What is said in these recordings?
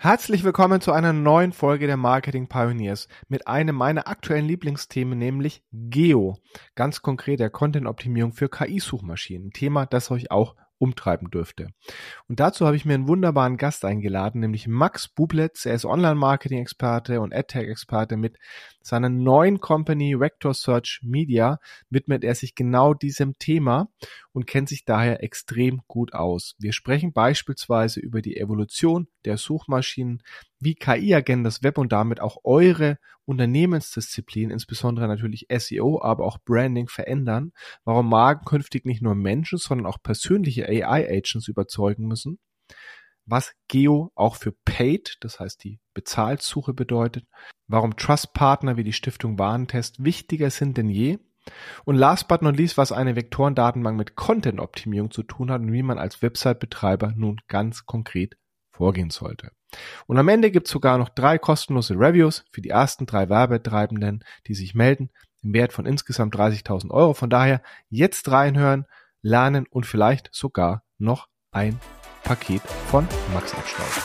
Herzlich willkommen zu einer neuen Folge der Marketing Pioneers mit einem meiner aktuellen Lieblingsthemen, nämlich GEO. Ganz konkret der Content-Optimierung für KI-Suchmaschinen. Ein Thema, das euch auch umtreiben dürfte. Und dazu habe ich mir einen wunderbaren Gast eingeladen, nämlich Max Bublitz. Er ist Online-Marketing-Experte und AdTech-Experte. Mit seiner neuen Company Vector Search Media widmet er sich genau diesem Thema und kennt sich daher extrem gut aus. Wir sprechen beispielsweise über die Evolution der Suchmaschinen, wie KI-Agenten das Web und damit auch eure Unternehmensdisziplin, insbesondere natürlich SEO, aber auch Branding verändern, warum Marken künftig nicht nur Menschen, sondern auch persönliche AI-Agents überzeugen müssen, was GEO auch für Paid, das heißt die Bezahlsuche bedeutet, warum Trust-Partner wie die Stiftung Warentest wichtiger sind denn je und last but not least, was eine Vektorendatenbank mit Content-Optimierung zu tun hat und wie man als Website-Betreiber nun ganz konkret vorgehen sollte. Und am Ende gibt es sogar noch 3 kostenlose Reviews für die ersten 3 Werbetreibenden, die sich melden, im Wert von insgesamt 30.000 Euro. Von daher jetzt reinhören, lernen und vielleicht sogar noch ein Paket von Max abstauben.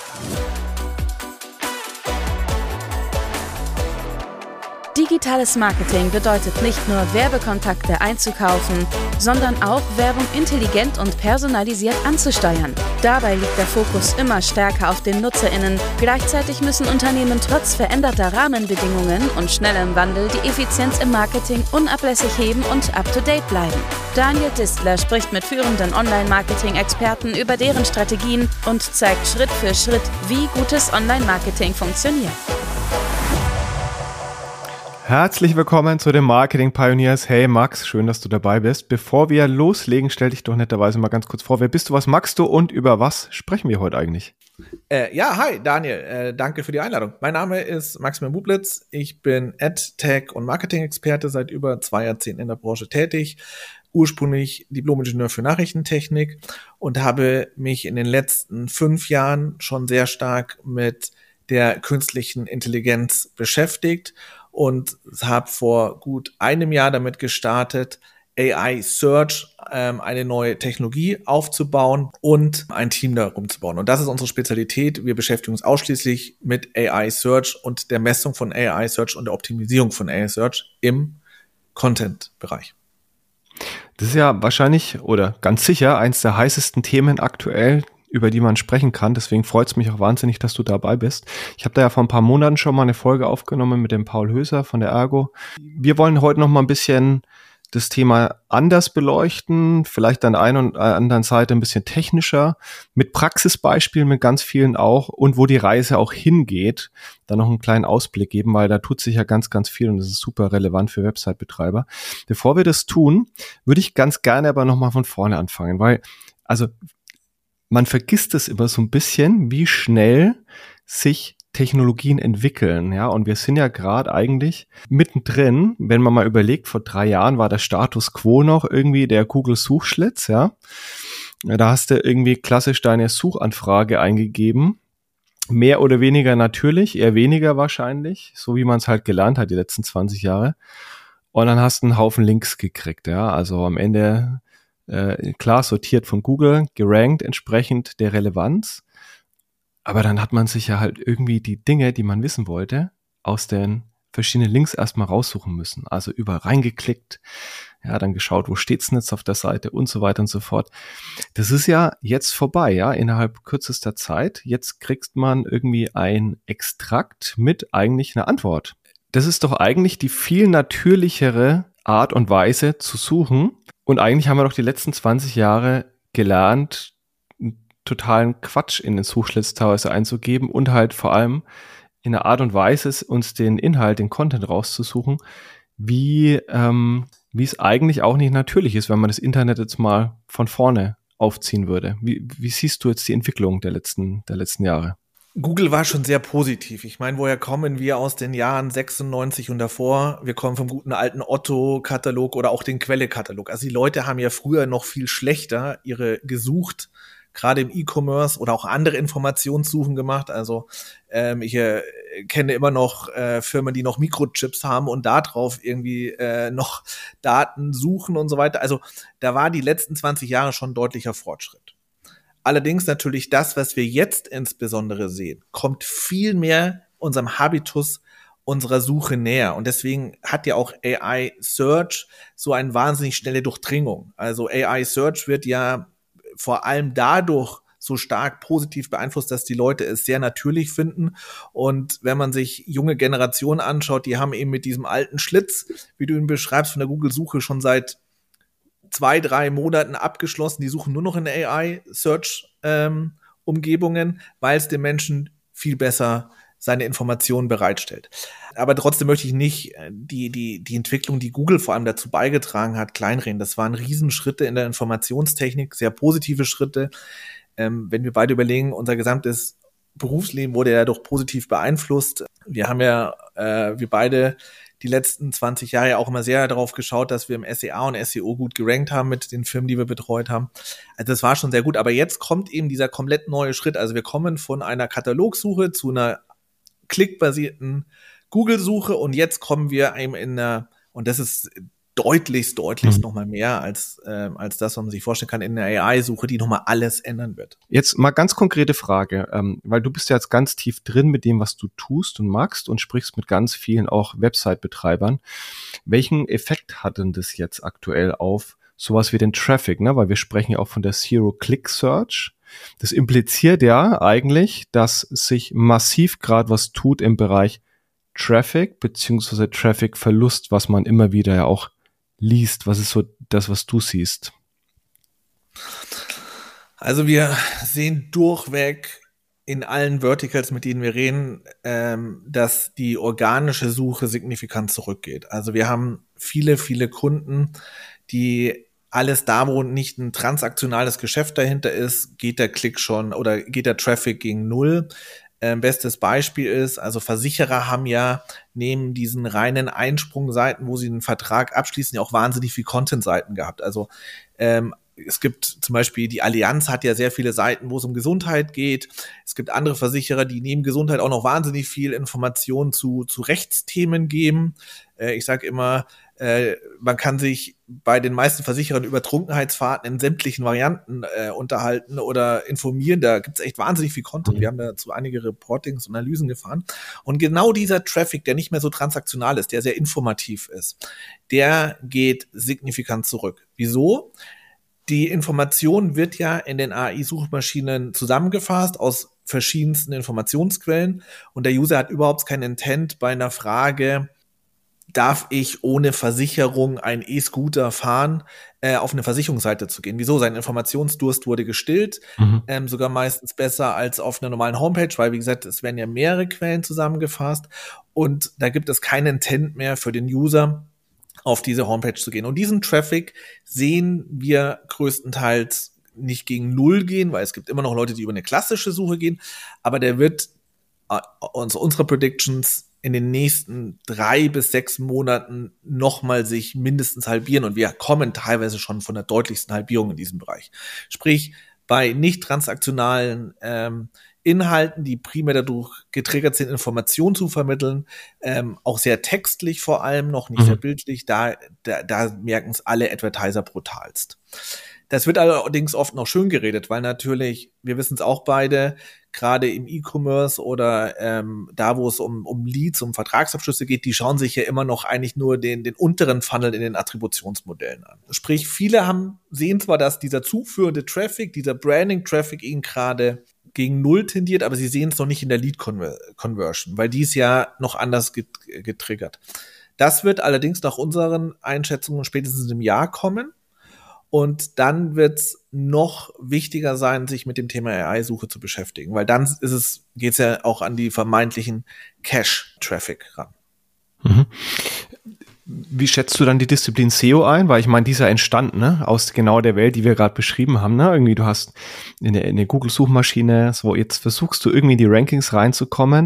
Digitales Marketing bedeutet nicht nur Werbekontakte einzukaufen, sondern auch Werbung intelligent und personalisiert anzusteuern. Dabei liegt der Fokus immer stärker auf den NutzerInnen. Gleichzeitig müssen Unternehmen trotz veränderter Rahmenbedingungen und schnellem Wandel die Effizienz im Marketing unablässig heben und up-to-date bleiben. Daniel Distler spricht mit führenden Online-Marketing-Experten über deren Strategien und zeigt Schritt für Schritt, wie gutes Online-Marketing funktioniert. Herzlich willkommen zu den Marketing Pioneers. Hey Max, schön, dass du dabei bist. Bevor wir loslegen, stell dich doch netterweise mal ganz kurz vor. Wer bist du, was magst du und über was sprechen wir heute eigentlich? Hi Daniel, danke für die Einladung. Mein Name ist Maximilian Bublitz. Ich bin AdTech und Marketing-Experte, seit über 2 Jahrzehnten in der Branche tätig. Ursprünglich Diplom-Ingenieur für Nachrichtentechnik und habe mich in den letzten 5 Jahren schon sehr stark mit der künstlichen Intelligenz beschäftigt und habe vor gut einem Jahr damit gestartet, AI Search, eine neue Technologie aufzubauen und ein Team darum zu bauen. Und das ist unsere Spezialität. Wir beschäftigen uns ausschließlich mit AI Search und der Messung von AI Search und der Optimisierung von AI Search im Content-Bereich. Das ist ja wahrscheinlich oder ganz sicher eins der heißesten Themen aktuell, über die man sprechen kann. Deswegen freut es mich auch wahnsinnig, dass du dabei bist. Ich habe da ja vor ein paar Monaten schon mal eine Folge aufgenommen mit dem Paul Höser von der Ergo. Wir wollen heute noch mal ein bisschen das Thema anders beleuchten, vielleicht an der einen und anderen Seite ein bisschen technischer, mit Praxisbeispielen, mit ganz vielen auch und wo die Reise auch hingeht, dann noch einen kleinen Ausblick geben, weil da tut sich ja ganz, ganz viel und das ist super relevant für Website-Betreiber. Bevor wir das tun, würde ich ganz gerne aber noch mal von vorne anfangen, weil also man vergisst es immer so ein bisschen, wie schnell sich Technologien entwickeln, ja, und wir sind ja gerade eigentlich mittendrin, wenn man mal überlegt, vor 3 Jahren war der Status quo noch irgendwie der Google-Suchschlitz, ja, da hast du irgendwie klassisch deine Suchanfrage eingegeben, mehr oder weniger natürlich, eher weniger wahrscheinlich, so wie man es halt gelernt hat die letzten 20 Jahre, und dann hast du einen Haufen Links gekriegt, ja, also am Ende klar sortiert von Google, gerankt entsprechend der Relevanz. Aber dann hat man sich ja halt irgendwie die Dinge, die man wissen wollte, aus den verschiedenen Links erstmal raussuchen müssen. Also überall reingeklickt, ja, dann geschaut, wo steht's denn jetzt auf der Seite und so weiter und so fort. Das ist ja jetzt vorbei, ja, innerhalb kürzester Zeit. Jetzt kriegt man irgendwie ein Extrakt mit eigentlich einer Antwort. Das ist doch eigentlich die viel natürlichere Art und Weise zu suchen. Und eigentlich haben wir doch die letzten 20 Jahre gelernt, totalen Quatsch in den Suchschlitz teilweise einzugeben und halt vor allem in einer Art und Weise uns den Inhalt, den Content rauszusuchen, wie es eigentlich auch nicht natürlich ist, wenn man das Internet jetzt mal von vorne aufziehen würde. Wie siehst du jetzt die Entwicklung der letzten Jahre? Google war schon sehr positiv. Ich meine, woher kommen wir aus den Jahren 96 und davor? Wir kommen vom guten alten Otto-Katalog oder auch den Quelle-Katalog. Also die Leute haben ja früher noch viel schlechter ihre gesucht, gerade im E-Commerce oder auch andere Informationssuchen gemacht. Also ich kenne immer noch Firmen, die noch Mikrochips haben und da drauf irgendwie noch Daten suchen und so weiter. Also da war die letzten 20 Jahre schon deutlicher Fortschritt. Allerdings natürlich das, was wir jetzt insbesondere sehen, kommt viel mehr unserem Habitus unserer Suche näher. Und deswegen hat ja auch AI Search so eine wahnsinnig schnelle Durchdringung. Also AI Search wird ja vor allem dadurch so stark positiv beeinflusst, dass die Leute es sehr natürlich finden. Und wenn man sich junge Generationen anschaut, die haben eben mit diesem alten Schlitz, wie du ihn beschreibst, von der Google-Suche schon seit 2-3 Monaten abgeschlossen. Die suchen nur noch in AI-Search-Umgebungen, weil es den Menschen viel besser seine Informationen bereitstellt. Aber trotzdem möchte ich nicht die Entwicklung, die Google vor allem dazu beigetragen hat, kleinreden. Das waren Riesenschritte in der Informationstechnik, sehr positive Schritte. Wenn wir beide überlegen, unser gesamtes Berufsleben wurde ja doch positiv beeinflusst. Wir haben ja, wir beide die letzten 20 Jahre auch immer sehr darauf geschaut, dass wir im SEA und SEO gut gerankt haben mit den Firmen, die wir betreut haben. Also das war schon sehr gut. Aber jetzt kommt eben dieser komplett neue Schritt. Also wir kommen von einer Katalogsuche zu einer klickbasierten Google-Suche und jetzt kommen wir eben in einer, und das ist deutlichst nochmal mehr als das, was man sich vorstellen kann, in der AI-Suche, die nochmal alles ändern wird. Jetzt mal ganz konkrete Frage, weil du bist ja jetzt ganz tief drin mit dem, was du tust und magst und sprichst mit ganz vielen auch Website-Betreibern. Welchen Effekt hat denn das jetzt aktuell auf sowas wie den Traffic, ne? Weil wir sprechen ja auch von der Zero-Click-Search. Das impliziert ja eigentlich, dass sich massiv gerade was tut im Bereich Traffic beziehungsweise Traffic-Verlust, was man immer wieder ja auch liest. Was ist so das, was du siehst? Also wir sehen durchweg in allen Verticals, mit denen wir reden, dass die organische Suche signifikant zurückgeht. Also wir haben viele Kunden, die alles da, wo nicht ein transaktionales Geschäft dahinter ist, geht der Klick schon oder geht der Traffic gegen null. Bestes Beispiel ist, also Versicherer haben ja neben diesen reinen Einsprungseiten, wo sie einen Vertrag abschließen, ja auch wahnsinnig viel Content-Seiten gehabt. Also es gibt zum Beispiel, die Allianz hat ja sehr viele Seiten, wo es um Gesundheit geht. Es gibt andere Versicherer, die neben Gesundheit auch noch wahnsinnig viel Informationen zu Rechtsthemen geben. Ich sage immer, man kann sich bei den meisten Versicherern über Trunkenheitsfahrten in sämtlichen Varianten unterhalten oder informieren. Da gibt es echt wahnsinnig viel Content. Wir haben dazu einige Reportings und Analysen gefahren. Und genau dieser Traffic, der nicht mehr so transaktional ist, der sehr informativ ist, der geht signifikant zurück. Wieso? Die Information wird ja in den AI-Suchmaschinen zusammengefasst aus verschiedensten Informationsquellen und der User hat überhaupt kein Intent bei einer Frage, darf ich ohne Versicherung einen E-Scooter fahren, auf eine Versicherungsseite zu gehen. Wieso? Sein Informationsdurst wurde gestillt, sogar meistens besser als auf einer normalen Homepage, weil wie gesagt, es werden ja mehrere Quellen zusammengefasst und da gibt es keinen Intent mehr für den User, auf diese Homepage zu gehen. Und diesen Traffic sehen wir größtenteils nicht gegen null gehen, weil es gibt immer noch Leute, die über eine klassische Suche gehen, aber der wird unsere Predictions in den nächsten 3 bis 6 Monaten nochmal sich mindestens halbieren und wir kommen teilweise schon von der deutlichsten Halbierung in diesem Bereich. Sprich, bei nicht transaktionalen Inhalten, die primär dadurch getriggert sind, Informationen zu vermitteln, auch sehr textlich vor allem, noch nicht sehr bildlich, da merken es alle Advertiser brutalst. Das wird allerdings oft noch schön geredet, weil natürlich, wir wissen es auch beide, gerade im E-Commerce oder da, wo es um Leads, um Vertragsabschlüsse geht, die schauen sich ja immer noch eigentlich nur den unteren Funnel in den Attributionsmodellen an. Sprich, viele sehen zwar, dass dieser zuführende Traffic, dieser Branding-Traffic ihnen gerade gegen null tendiert, aber sie sehen es noch nicht in der Lead-Conversion, weil die ist ja noch anders getriggert. Das wird allerdings nach unseren Einschätzungen spätestens im Jahr kommen. Und dann wird es noch wichtiger sein, sich mit dem Thema AI-Suche zu beschäftigen, weil dann geht es ja auch an die vermeintlichen Cache-Traffic ran. Mhm. Wie schätzt du dann die Disziplin SEO ein? Weil ich meine, die ist ja entstanden, ne? Aus genau der Welt, die wir gerade beschrieben haben. Ne? Irgendwie, du hast eine Google-Suchmaschine, so jetzt versuchst du irgendwie in die Rankings reinzukommen.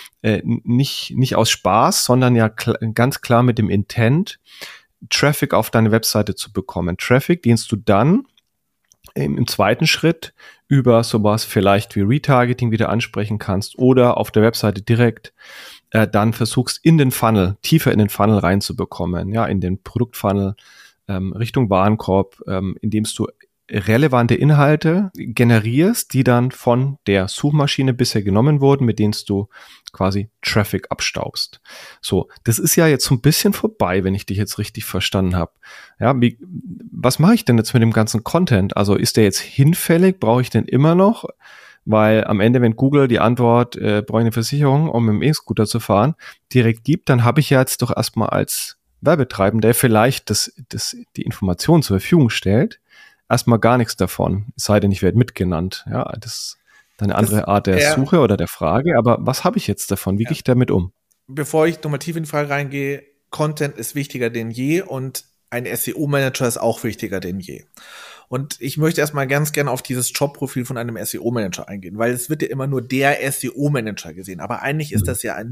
Nicht aus Spaß, sondern ja ganz klar mit dem Intent, Traffic auf deine Webseite zu bekommen. Traffic, den du dann im zweiten Schritt über sowas vielleicht wie Retargeting wieder ansprechen kannst oder auf der Webseite direkt dann versuchst tiefer in den Funnel reinzubekommen, ja, in den Produktfunnel Richtung Warenkorb, indem du relevante Inhalte generierst, die dann von der Suchmaschine bisher genommen wurden, mit denen du quasi Traffic abstaubst. So, das ist ja jetzt so ein bisschen vorbei, wenn ich dich jetzt richtig verstanden habe. Ja, was mache ich denn jetzt mit dem ganzen Content? Also ist der jetzt hinfällig? Brauche ich den immer noch? Weil am Ende, wenn Google die Antwort, brauche ich eine Versicherung, um mit dem E-Scooter zu fahren, direkt gibt, dann habe ich ja jetzt doch erstmal als Werbetreibender, der vielleicht die Information zur Verfügung stellt, erstmal gar nichts davon, es sei denn, ich werde mitgenannt. Ja, das ist eine andere Art der Suche oder der Frage, aber was habe ich jetzt davon? Wie gehe ich damit um? Bevor ich nochmal tief in die Frage reingehe, Content ist wichtiger denn je und ein SEO-Manager ist auch wichtiger denn je. Und ich möchte erstmal ganz gerne auf dieses Jobprofil von einem SEO-Manager eingehen, weil es wird ja immer nur der SEO-Manager gesehen, aber eigentlich ist das ja ein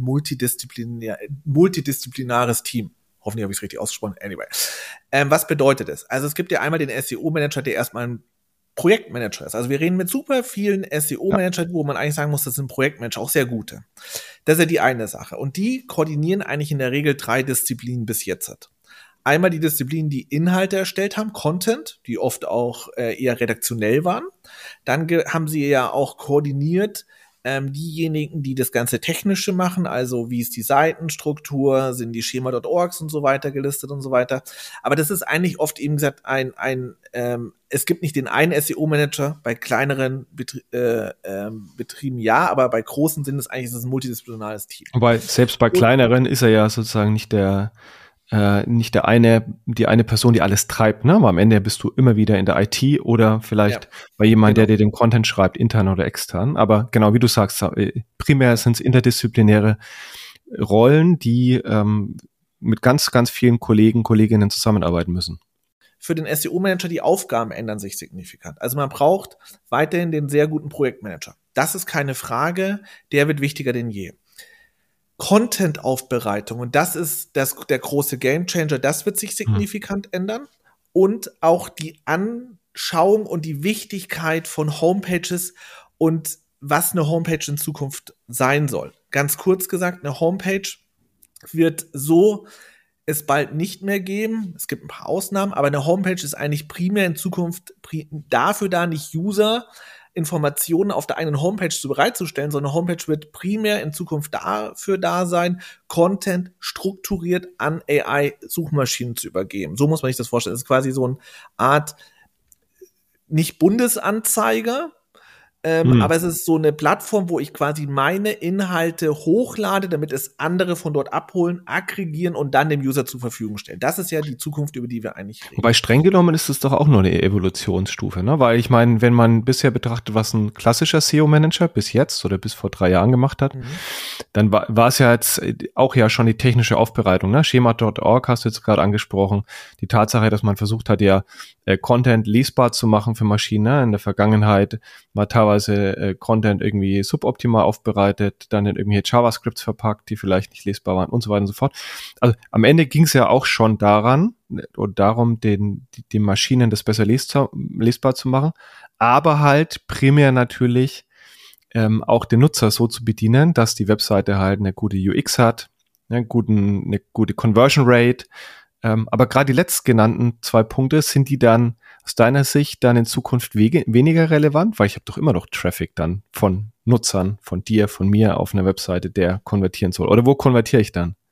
multidisziplinäres Team. Hoffentlich habe ich es richtig ausgesprochen. Anyway. Was bedeutet es? Also es gibt ja einmal den SEO-Manager, der erstmal ein Projektmanager ist. Also wir reden mit super vielen SEO-Managern, wo man eigentlich sagen muss, das sind Projektmanager, auch sehr gute. Das ist ja die eine Sache. Und die koordinieren eigentlich in der Regel 3 Disziplinen bis jetzt. Einmal die Disziplinen, die Inhalte erstellt haben, Content, die oft auch eher redaktionell waren. Dann haben sie ja auch koordiniert diejenigen, die das ganze Technische machen, also wie ist die Seitenstruktur, sind die Schema.orgs und so weiter gelistet und so weiter. Aber das ist eigentlich oft eben gesagt es gibt nicht den einen SEO-Manager, bei kleineren Betrieben ja, aber bei großen sind es eigentlich ein multidisziplinäres Team. Wobei selbst bei kleineren ist er ja sozusagen nicht die eine Person, die alles treibt, ne? Aber am Ende bist du immer wieder in der IT oder vielleicht bei jemandem, der dir den Content schreibt, intern oder extern. Aber genau wie du sagst, primär sind es interdisziplinäre Rollen, die mit ganz, ganz vielen Kolleginnen zusammenarbeiten müssen. Für den SEO-Manager, die Aufgaben ändern sich signifikant. Also man braucht weiterhin den sehr guten Projektmanager. Das ist keine Frage, der wird wichtiger denn je. Content-Aufbereitung, und das ist der große Gamechanger, das wird sich signifikant ändern. Und auch die Anschauung und die Wichtigkeit von Homepages und was eine Homepage in Zukunft sein soll. Ganz kurz gesagt, eine Homepage wird so es bald nicht mehr geben. Es gibt ein paar Ausnahmen, aber eine Homepage ist eigentlich primär in Zukunft dafür da, nicht User-Informationen auf der eigenen Homepage bereitzustellen, sondern eine Homepage wird primär in Zukunft dafür da sein, Content strukturiert an AI-Suchmaschinen zu übergeben. So muss man sich das vorstellen. Es ist quasi so eine Art, nicht Bundesanzeiger, aber es ist so eine Plattform, wo ich quasi meine Inhalte hochlade, damit es andere von dort abholen, aggregieren und dann dem User zur Verfügung stellen. Das ist ja die Zukunft, über die wir eigentlich reden. Wobei streng genommen ist es doch auch nur eine Evolutionsstufe, ne? Weil ich meine, wenn man bisher betrachtet, was ein klassischer SEO-Manager bis jetzt oder bis vor 3 Jahren gemacht hat, dann war es ja jetzt auch ja schon die technische Aufbereitung, ne? Schema.org hast du jetzt gerade angesprochen. Die Tatsache, dass man versucht hat, ja Content lesbar zu machen für Maschinen, ne? In der Vergangenheit war teilweise Content irgendwie suboptimal aufbereitet, dann in irgendwelche JavaScripts verpackt, die vielleicht nicht lesbar waren und so weiter und so fort. Also am Ende ging es ja auch schon darum, den Maschinen das besser lesbar zu machen, aber halt primär natürlich auch den Nutzer so zu bedienen, dass die Webseite halt eine gute UX hat, eine gute Conversion Rate. Aber gerade die letztgenannten 2 Punkte, sind die dann aus deiner Sicht dann in Zukunft weniger relevant? Weil ich habe doch immer noch Traffic dann von Nutzern, von dir, von mir auf einer Webseite, der konvertieren soll. Oder wo konvertiere ich dann?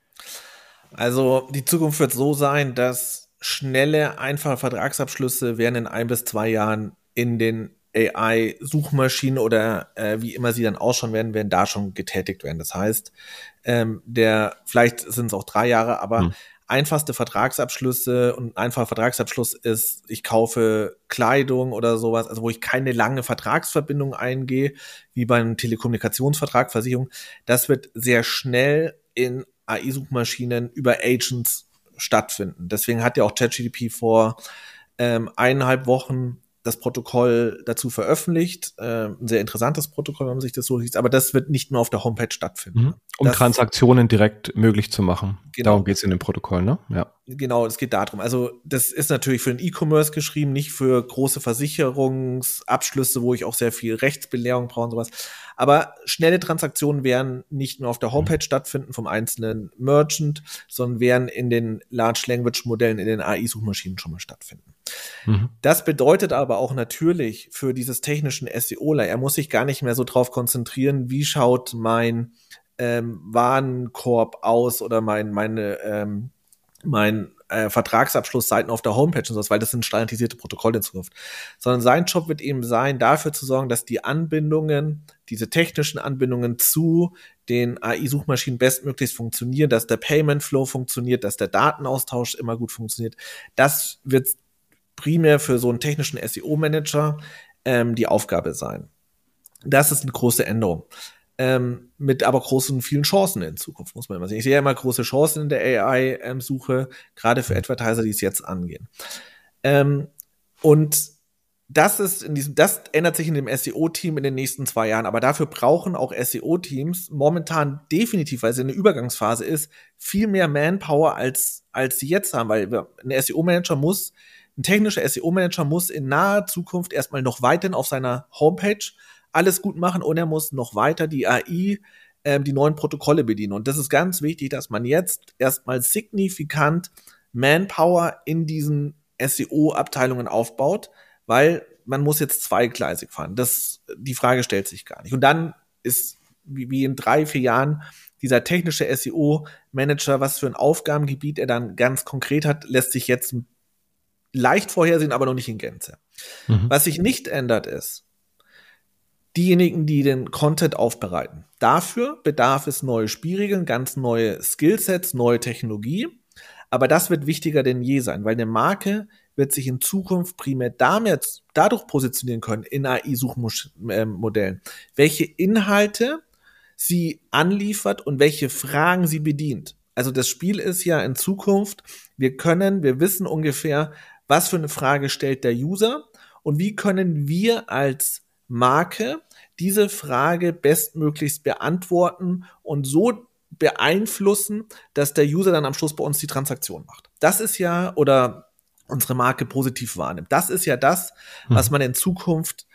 Also die Zukunft wird so sein, dass schnelle, einfache Vertragsabschlüsse werden in 1 bis 2 Jahren in den AI-Suchmaschinen oder wie immer sie dann ausschauen werden da schon getätigt werden. Das heißt, vielleicht sind es auch 3 Jahre, aber einfachste Vertragsabschlüsse, und ein einfacher Vertragsabschluss ist, ich kaufe Kleidung oder sowas, also wo ich keine lange Vertragsverbindung eingehe, wie beim Telekommunikationsvertrag, Versicherung. Das wird sehr schnell in AI-Suchmaschinen über Agents stattfinden. Deswegen hat ja auch ChatGPT vor 1,5 Wochen das Protokoll dazu veröffentlicht. Ein sehr interessantes Protokoll, wenn man sich das so liest. Aber das wird nicht nur auf der Homepage stattfinden. Um Transaktionen direkt möglich zu machen. Genau. Darum geht es in dem Protokoll, ne? Ja. Genau, es geht darum. Also das ist natürlich für den E-Commerce geschrieben, nicht für große Versicherungsabschlüsse, wo ich auch sehr viel Rechtsbelehrung brauche und sowas. Aber schnelle Transaktionen werden nicht nur auf der Homepage stattfinden vom einzelnen Merchant, sondern werden in den Large Language Modellen, in den AI-Suchmaschinen schon mal stattfinden. Das bedeutet aber auch natürlich für dieses technischen SEOler, er muss sich gar nicht mehr so drauf konzentrieren, wie schaut mein Warenkorb aus oder mein Vertragsabschlussseiten auf der Homepage und sowas, weil das sind standardisierte Protokolle in Zukunft. Sondern sein Job wird eben sein, dafür zu sorgen, dass die Anbindungen, diese technischen Anbindungen zu den AI-Suchmaschinen bestmöglichst funktionieren, dass der Payment Flow funktioniert, dass der Datenaustausch immer gut funktioniert. Das wird primär für so einen technischen SEO-Manager die Aufgabe sein. Das ist eine große Änderung. Mit aber großen, vielen Chancen in Zukunft, muss man immer sehen. Ich sehe ja immer große Chancen in der AI-Suche, gerade für Advertiser, die es jetzt angehen. Und das ändert sich in dem SEO-Team in den nächsten 2 Jahren, aber dafür brauchen auch SEO-Teams momentan definitiv, weil es in der Übergangsphase ist, viel mehr Manpower, als sie jetzt haben, weil ein technischer SEO-Manager muss in naher Zukunft erstmal noch weiterhin auf seiner Homepage alles gut machen und er muss noch weiter die AI, die neuen Protokolle bedienen. Und das ist ganz wichtig, dass man jetzt erstmal signifikant Manpower in diesen SEO-Abteilungen aufbaut, weil man muss jetzt zweigleisig fahren. Die Frage stellt sich gar nicht. Und dann ist, wie in 3-4 Jahren, dieser technische SEO-Manager, was für ein Aufgabengebiet er dann ganz konkret hat, lässt sich jetzt leicht vorhersehen, aber noch nicht in Gänze. Was sich nicht ändert ist, diejenigen, die den Content aufbereiten. Dafür bedarf es neue Spielregeln, ganz neue Skillsets, neue Technologie. Aber das wird wichtiger denn je sein, weil eine Marke wird sich in Zukunft primär dadurch positionieren können in AI-Suchmodellen, welche Inhalte sie anliefert und welche Fragen sie bedient. Also das Spiel ist ja in Zukunft, wir wissen ungefähr, was für eine Frage stellt der User und wie können wir als Marke diese Frage bestmöglichst beantworten und so beeinflussen, dass der User dann am Schluss bei uns die Transaktion macht. Das ist ja, oder unsere Marke positiv wahrnimmt. Das ist ja das, was man in Zukunft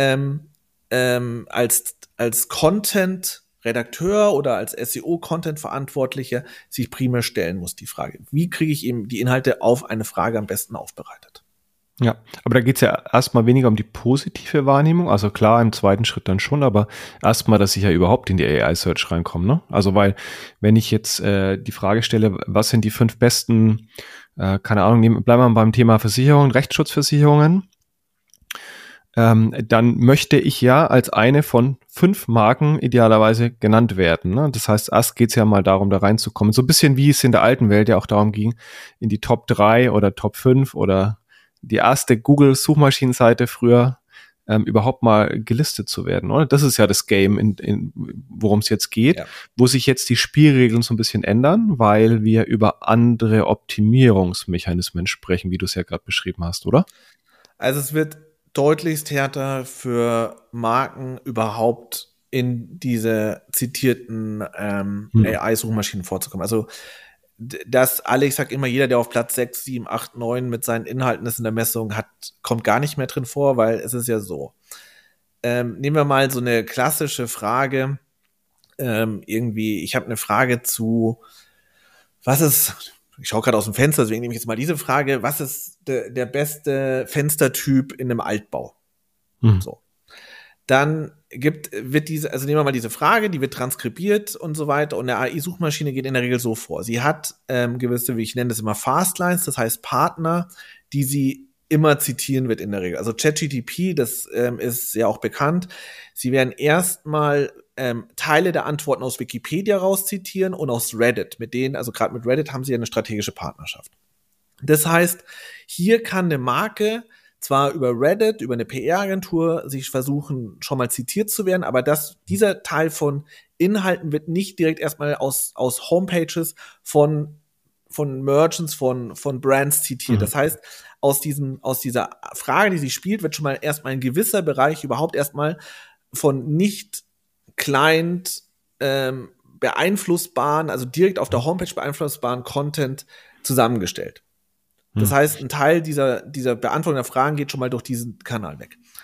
als Content-Redakteur oder als SEO-Content-Verantwortlicher sich primär stellen muss, die Frage. Wie kriege ich eben die Inhalte auf eine Frage am besten aufbereitet? Ja, aber da geht's ja erstmal weniger um die positive Wahrnehmung, also klar, im zweiten Schritt dann schon, aber erstmal, dass ich ja überhaupt in die AI-Search reinkomme, ne? Also weil, wenn ich jetzt die Frage stelle, was sind die 5 besten, keine Ahnung, bleiben wir beim Thema Versicherungen, Rechtsschutzversicherungen, dann möchte ich ja als eine von 5 Marken idealerweise genannt werden, ne? Das heißt, erst geht's ja mal darum, da reinzukommen, so ein bisschen wie es in der alten Welt ja auch darum ging, in die Top 3 oder Top 5 oder die erste Google-Suchmaschinenseite früher überhaupt mal gelistet zu werden, oder? Das ist ja das Game, worum es jetzt geht, wo sich jetzt die Spielregeln so ein bisschen ändern, weil wir über andere Optimierungsmechanismen sprechen, wie du es ja gerade beschrieben hast, oder? Also es wird deutlichst härter für Marken überhaupt in diese zitierten AI-Suchmaschinen vorzukommen. Also ich sag immer, jeder, der auf Platz 6, 7, 8, 9 mit seinen Inhalten ist in der Messung hat, kommt gar nicht mehr drin vor, weil es ist ja so. Nehmen wir mal so eine klassische Frage, ich habe eine Frage zu, ich schaue gerade aus dem Fenster, deswegen nehme ich jetzt mal diese Frage, was ist der beste Fenstertyp in einem Altbau? So. Dann nehmen wir mal diese Frage, die wird transkribiert und so weiter und eine AI-Suchmaschine geht in der Regel so vor. Sie hat gewisse, wie ich nenne das immer, Fastlines, das heißt Partner, die sie immer zitieren wird in der Regel. Also ChatGPT, das ist ja auch bekannt. Sie werden erstmal Teile der Antworten aus Wikipedia rauszitieren und aus Reddit. Also gerade mit Reddit haben sie ja eine strategische Partnerschaft. Das heißt, hier kann eine Marke zwar über Reddit, über eine PR-Agentur sich versuchen, schon mal zitiert zu werden, aber dieser Teil von Inhalten wird nicht direkt erstmal aus Homepages von Merchants, von Brands zitiert. Das heißt, aus dieser Frage, die sie spielt, wird schon mal erstmal ein gewisser Bereich überhaupt erstmal von nicht Client beeinflussbaren, also direkt auf der Homepage beeinflussbaren Content zusammengestellt. Das heißt, ein Teil dieser Beantwortung der Fragen geht schon mal durch diesen Kanal weg.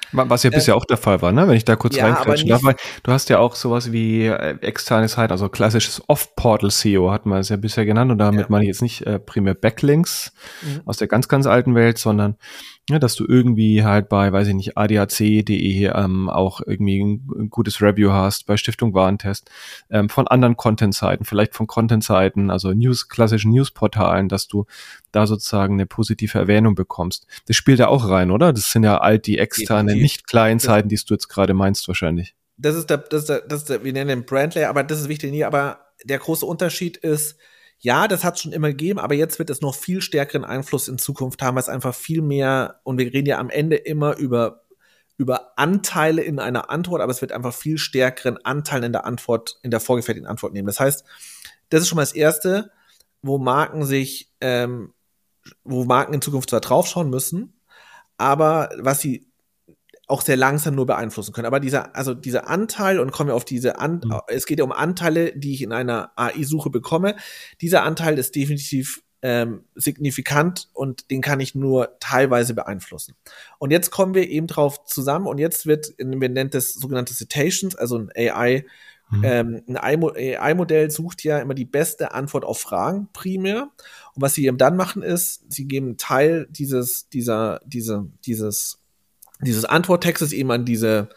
Was ja bisher auch der Fall war, ne? Wenn ich da kurz reingrätschen darf, weil du hast ja auch sowas wie externe Seiten, also klassisches Off-Portal-SEO hat man es ja bisher genannt und damit meine ich jetzt nicht primär Backlinks aus der ganz, ganz alten Welt, sondern ja, dass du irgendwie halt bei, weiß ich nicht, adac.de auch irgendwie ein gutes Review hast, bei Stiftung Warentest, von anderen Content-Seiten, vielleicht von Content-Seiten, also klassischen Newsportalen, dass du da sozusagen eine positive Erwähnung bekommst. Das spielt ja auch rein, oder? Das sind ja all die externen, nicht kleinen Seiten, die du jetzt gerade meinst wahrscheinlich. Das ist der, wir nennen den Brandlayer, aber das ist wichtig nie, aber der große Unterschied ist, ja, das hat es schon immer gegeben, aber jetzt wird es noch viel stärkeren Einfluss in Zukunft haben, weil es einfach viel mehr, und wir reden ja am Ende immer über Anteile in einer Antwort, aber es wird einfach viel stärkeren Anteil in der Antwort, in der vorgefertigten Antwort nehmen. Das heißt, das ist schon mal das Erste, wo Marken in Zukunft zwar draufschauen müssen, aber was sie auch sehr langsam nur beeinflussen können. Aber dieser Anteil, und kommen wir auf es geht ja um Anteile, die ich in einer AI-Suche bekomme. Dieser Anteil ist definitiv signifikant und den kann ich nur teilweise beeinflussen. Und jetzt kommen wir eben drauf zusammen und jetzt wir nennt das sogenannte Citations, also ein AI-Modell sucht ja immer die beste Antwort auf Fragen primär. Und was sie eben dann machen ist, sie geben Teil dieses Antworttextes eben an diese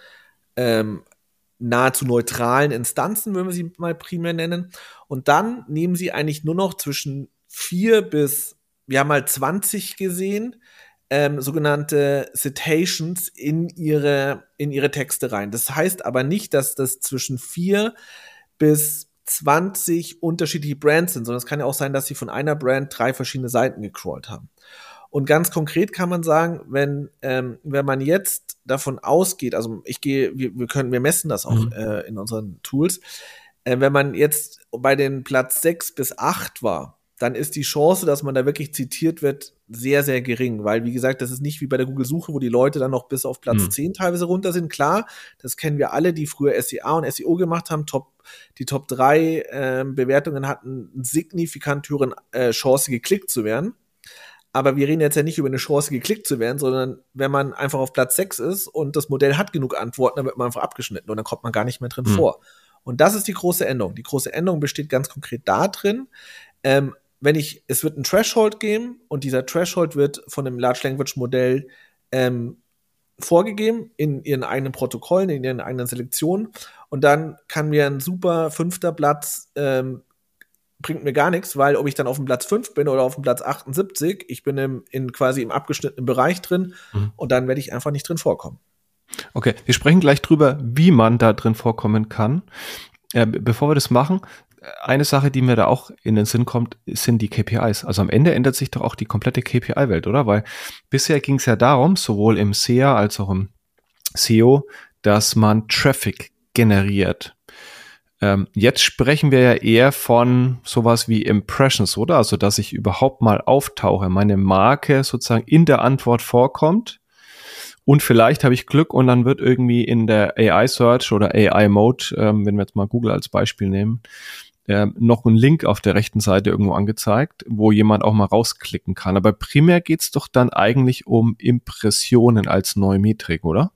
nahezu neutralen Instanzen, wenn wir sie mal primär nennen. Und dann nehmen sie eigentlich nur noch zwischen 4 bis, wir haben mal 20 gesehen, sogenannte Citations in ihre Texte rein. Das heißt aber nicht, dass das zwischen 4 bis 20 unterschiedliche Brands sind, sondern es kann ja auch sein, dass sie von einer Brand 3 verschiedene Seiten gecrawlt haben. Und ganz konkret kann man sagen, wenn man jetzt davon ausgeht, also wir messen das auch in unseren Tools, wenn man jetzt bei den Platz 6 bis 8 war, dann ist die Chance, dass man da wirklich zitiert wird, sehr, sehr gering. Weil, wie gesagt, das ist nicht wie bei der Google-Suche, wo die Leute dann noch bis auf Platz 10 teilweise runter sind. Klar, das kennen wir alle, die früher SEA und SEO gemacht haben. Die Top 3 Bewertungen hatten eine signifikant höhere Chance, geklickt zu werden. Aber wir reden jetzt ja nicht über eine Chance, geklickt zu werden, sondern wenn man einfach auf Platz 6 ist und das Modell hat genug Antworten, dann wird man einfach abgeschnitten und dann kommt man gar nicht mehr drin vor. Und das ist die große Änderung. Die große Änderung besteht ganz konkret darin, es wird ein Threshold geben und dieser Threshold wird von einem Large Language Modell vorgegeben in ihren eigenen Protokollen, in ihren eigenen Selektionen und dann kann mir ein super 5. Platz bringt mir gar nichts, weil ob ich dann auf dem Platz 5 bin oder auf dem Platz 78, ich bin quasi im abgeschnittenen Bereich drin und dann werde ich einfach nicht drin vorkommen. Okay, wir sprechen gleich drüber, wie man da drin vorkommen kann. Bevor wir das machen, eine Sache, die mir da auch in den Sinn kommt, sind die KPIs. Also am Ende ändert sich doch auch die komplette KPI-Welt, oder? Weil bisher ging es ja darum, sowohl im SEA als auch im SEO, dass man Traffic generiert. Jetzt sprechen wir ja eher von sowas wie Impressions, oder? Also, dass ich überhaupt mal auftauche, meine Marke sozusagen in der Antwort vorkommt und vielleicht habe ich Glück und dann wird irgendwie in der AI-Search oder AI-Mode, wenn wir jetzt mal Google als Beispiel nehmen, noch ein Link auf der rechten Seite irgendwo angezeigt, wo jemand auch mal rausklicken kann. Aber primär geht's doch dann eigentlich um Impressionen als neue Metrik, oder?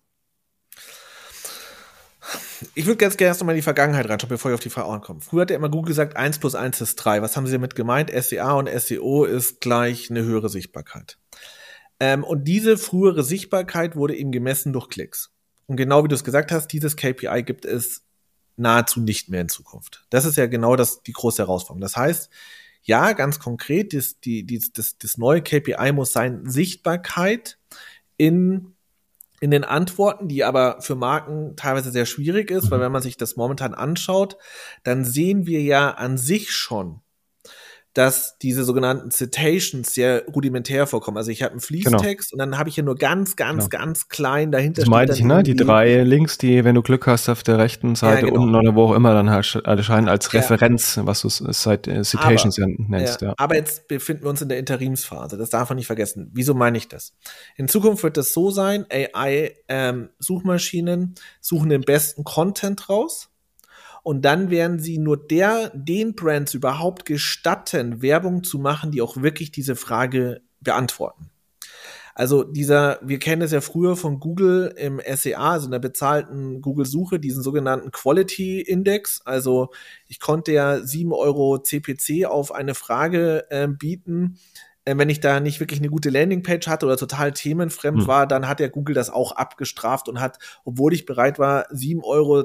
Ich würde ganz gerne erst nochmal in die Vergangenheit reinschauen, bevor ich auf die Frage ankomme. Früher hat ja immer Google gesagt, 1 plus 1 ist 3. Was haben sie damit gemeint? SEA und SEO ist gleich eine höhere Sichtbarkeit. Und diese frühere Sichtbarkeit wurde eben gemessen durch Klicks. Und genau wie du es gesagt hast, dieses KPI gibt es nahezu nicht mehr in Zukunft. Das ist ja genau die große Herausforderung. Das heißt, ja, ganz konkret, das neue KPI muss sein, Sichtbarkeit in den Antworten, die aber für Marken teilweise sehr schwierig ist, weil wenn man sich das momentan anschaut, dann sehen wir ja an sich schon, dass diese sogenannten Citations sehr rudimentär vorkommen. Also ich habe einen Fließtext und dann habe ich hier nur ganz klein dahinter. Das meinte ich, ne? Die 3 Links, die, wenn du Glück hast, auf der rechten Seite unten oder wo auch immer, dann erscheinen als Referenz, was du Citations nennst. Ja. Aber jetzt befinden wir uns in der Interimsphase. Das darf man nicht vergessen. Wieso meine ich das? In Zukunft wird es so sein, AI-Suchmaschinen suchen den besten Content raus. Und dann werden sie nur den Brands überhaupt gestatten, Werbung zu machen, die auch wirklich diese Frage beantworten. Also wir kennen es ja früher von Google im SEA, also in der bezahlten Google-Suche, diesen sogenannten Quality Index. Also ich konnte ja 7 Euro CPC auf eine Frage bieten. Wenn ich da nicht wirklich eine gute Landingpage hatte oder total themenfremd war, dann hat ja Google das auch abgestraft und hat, obwohl ich bereit war, 7 Euro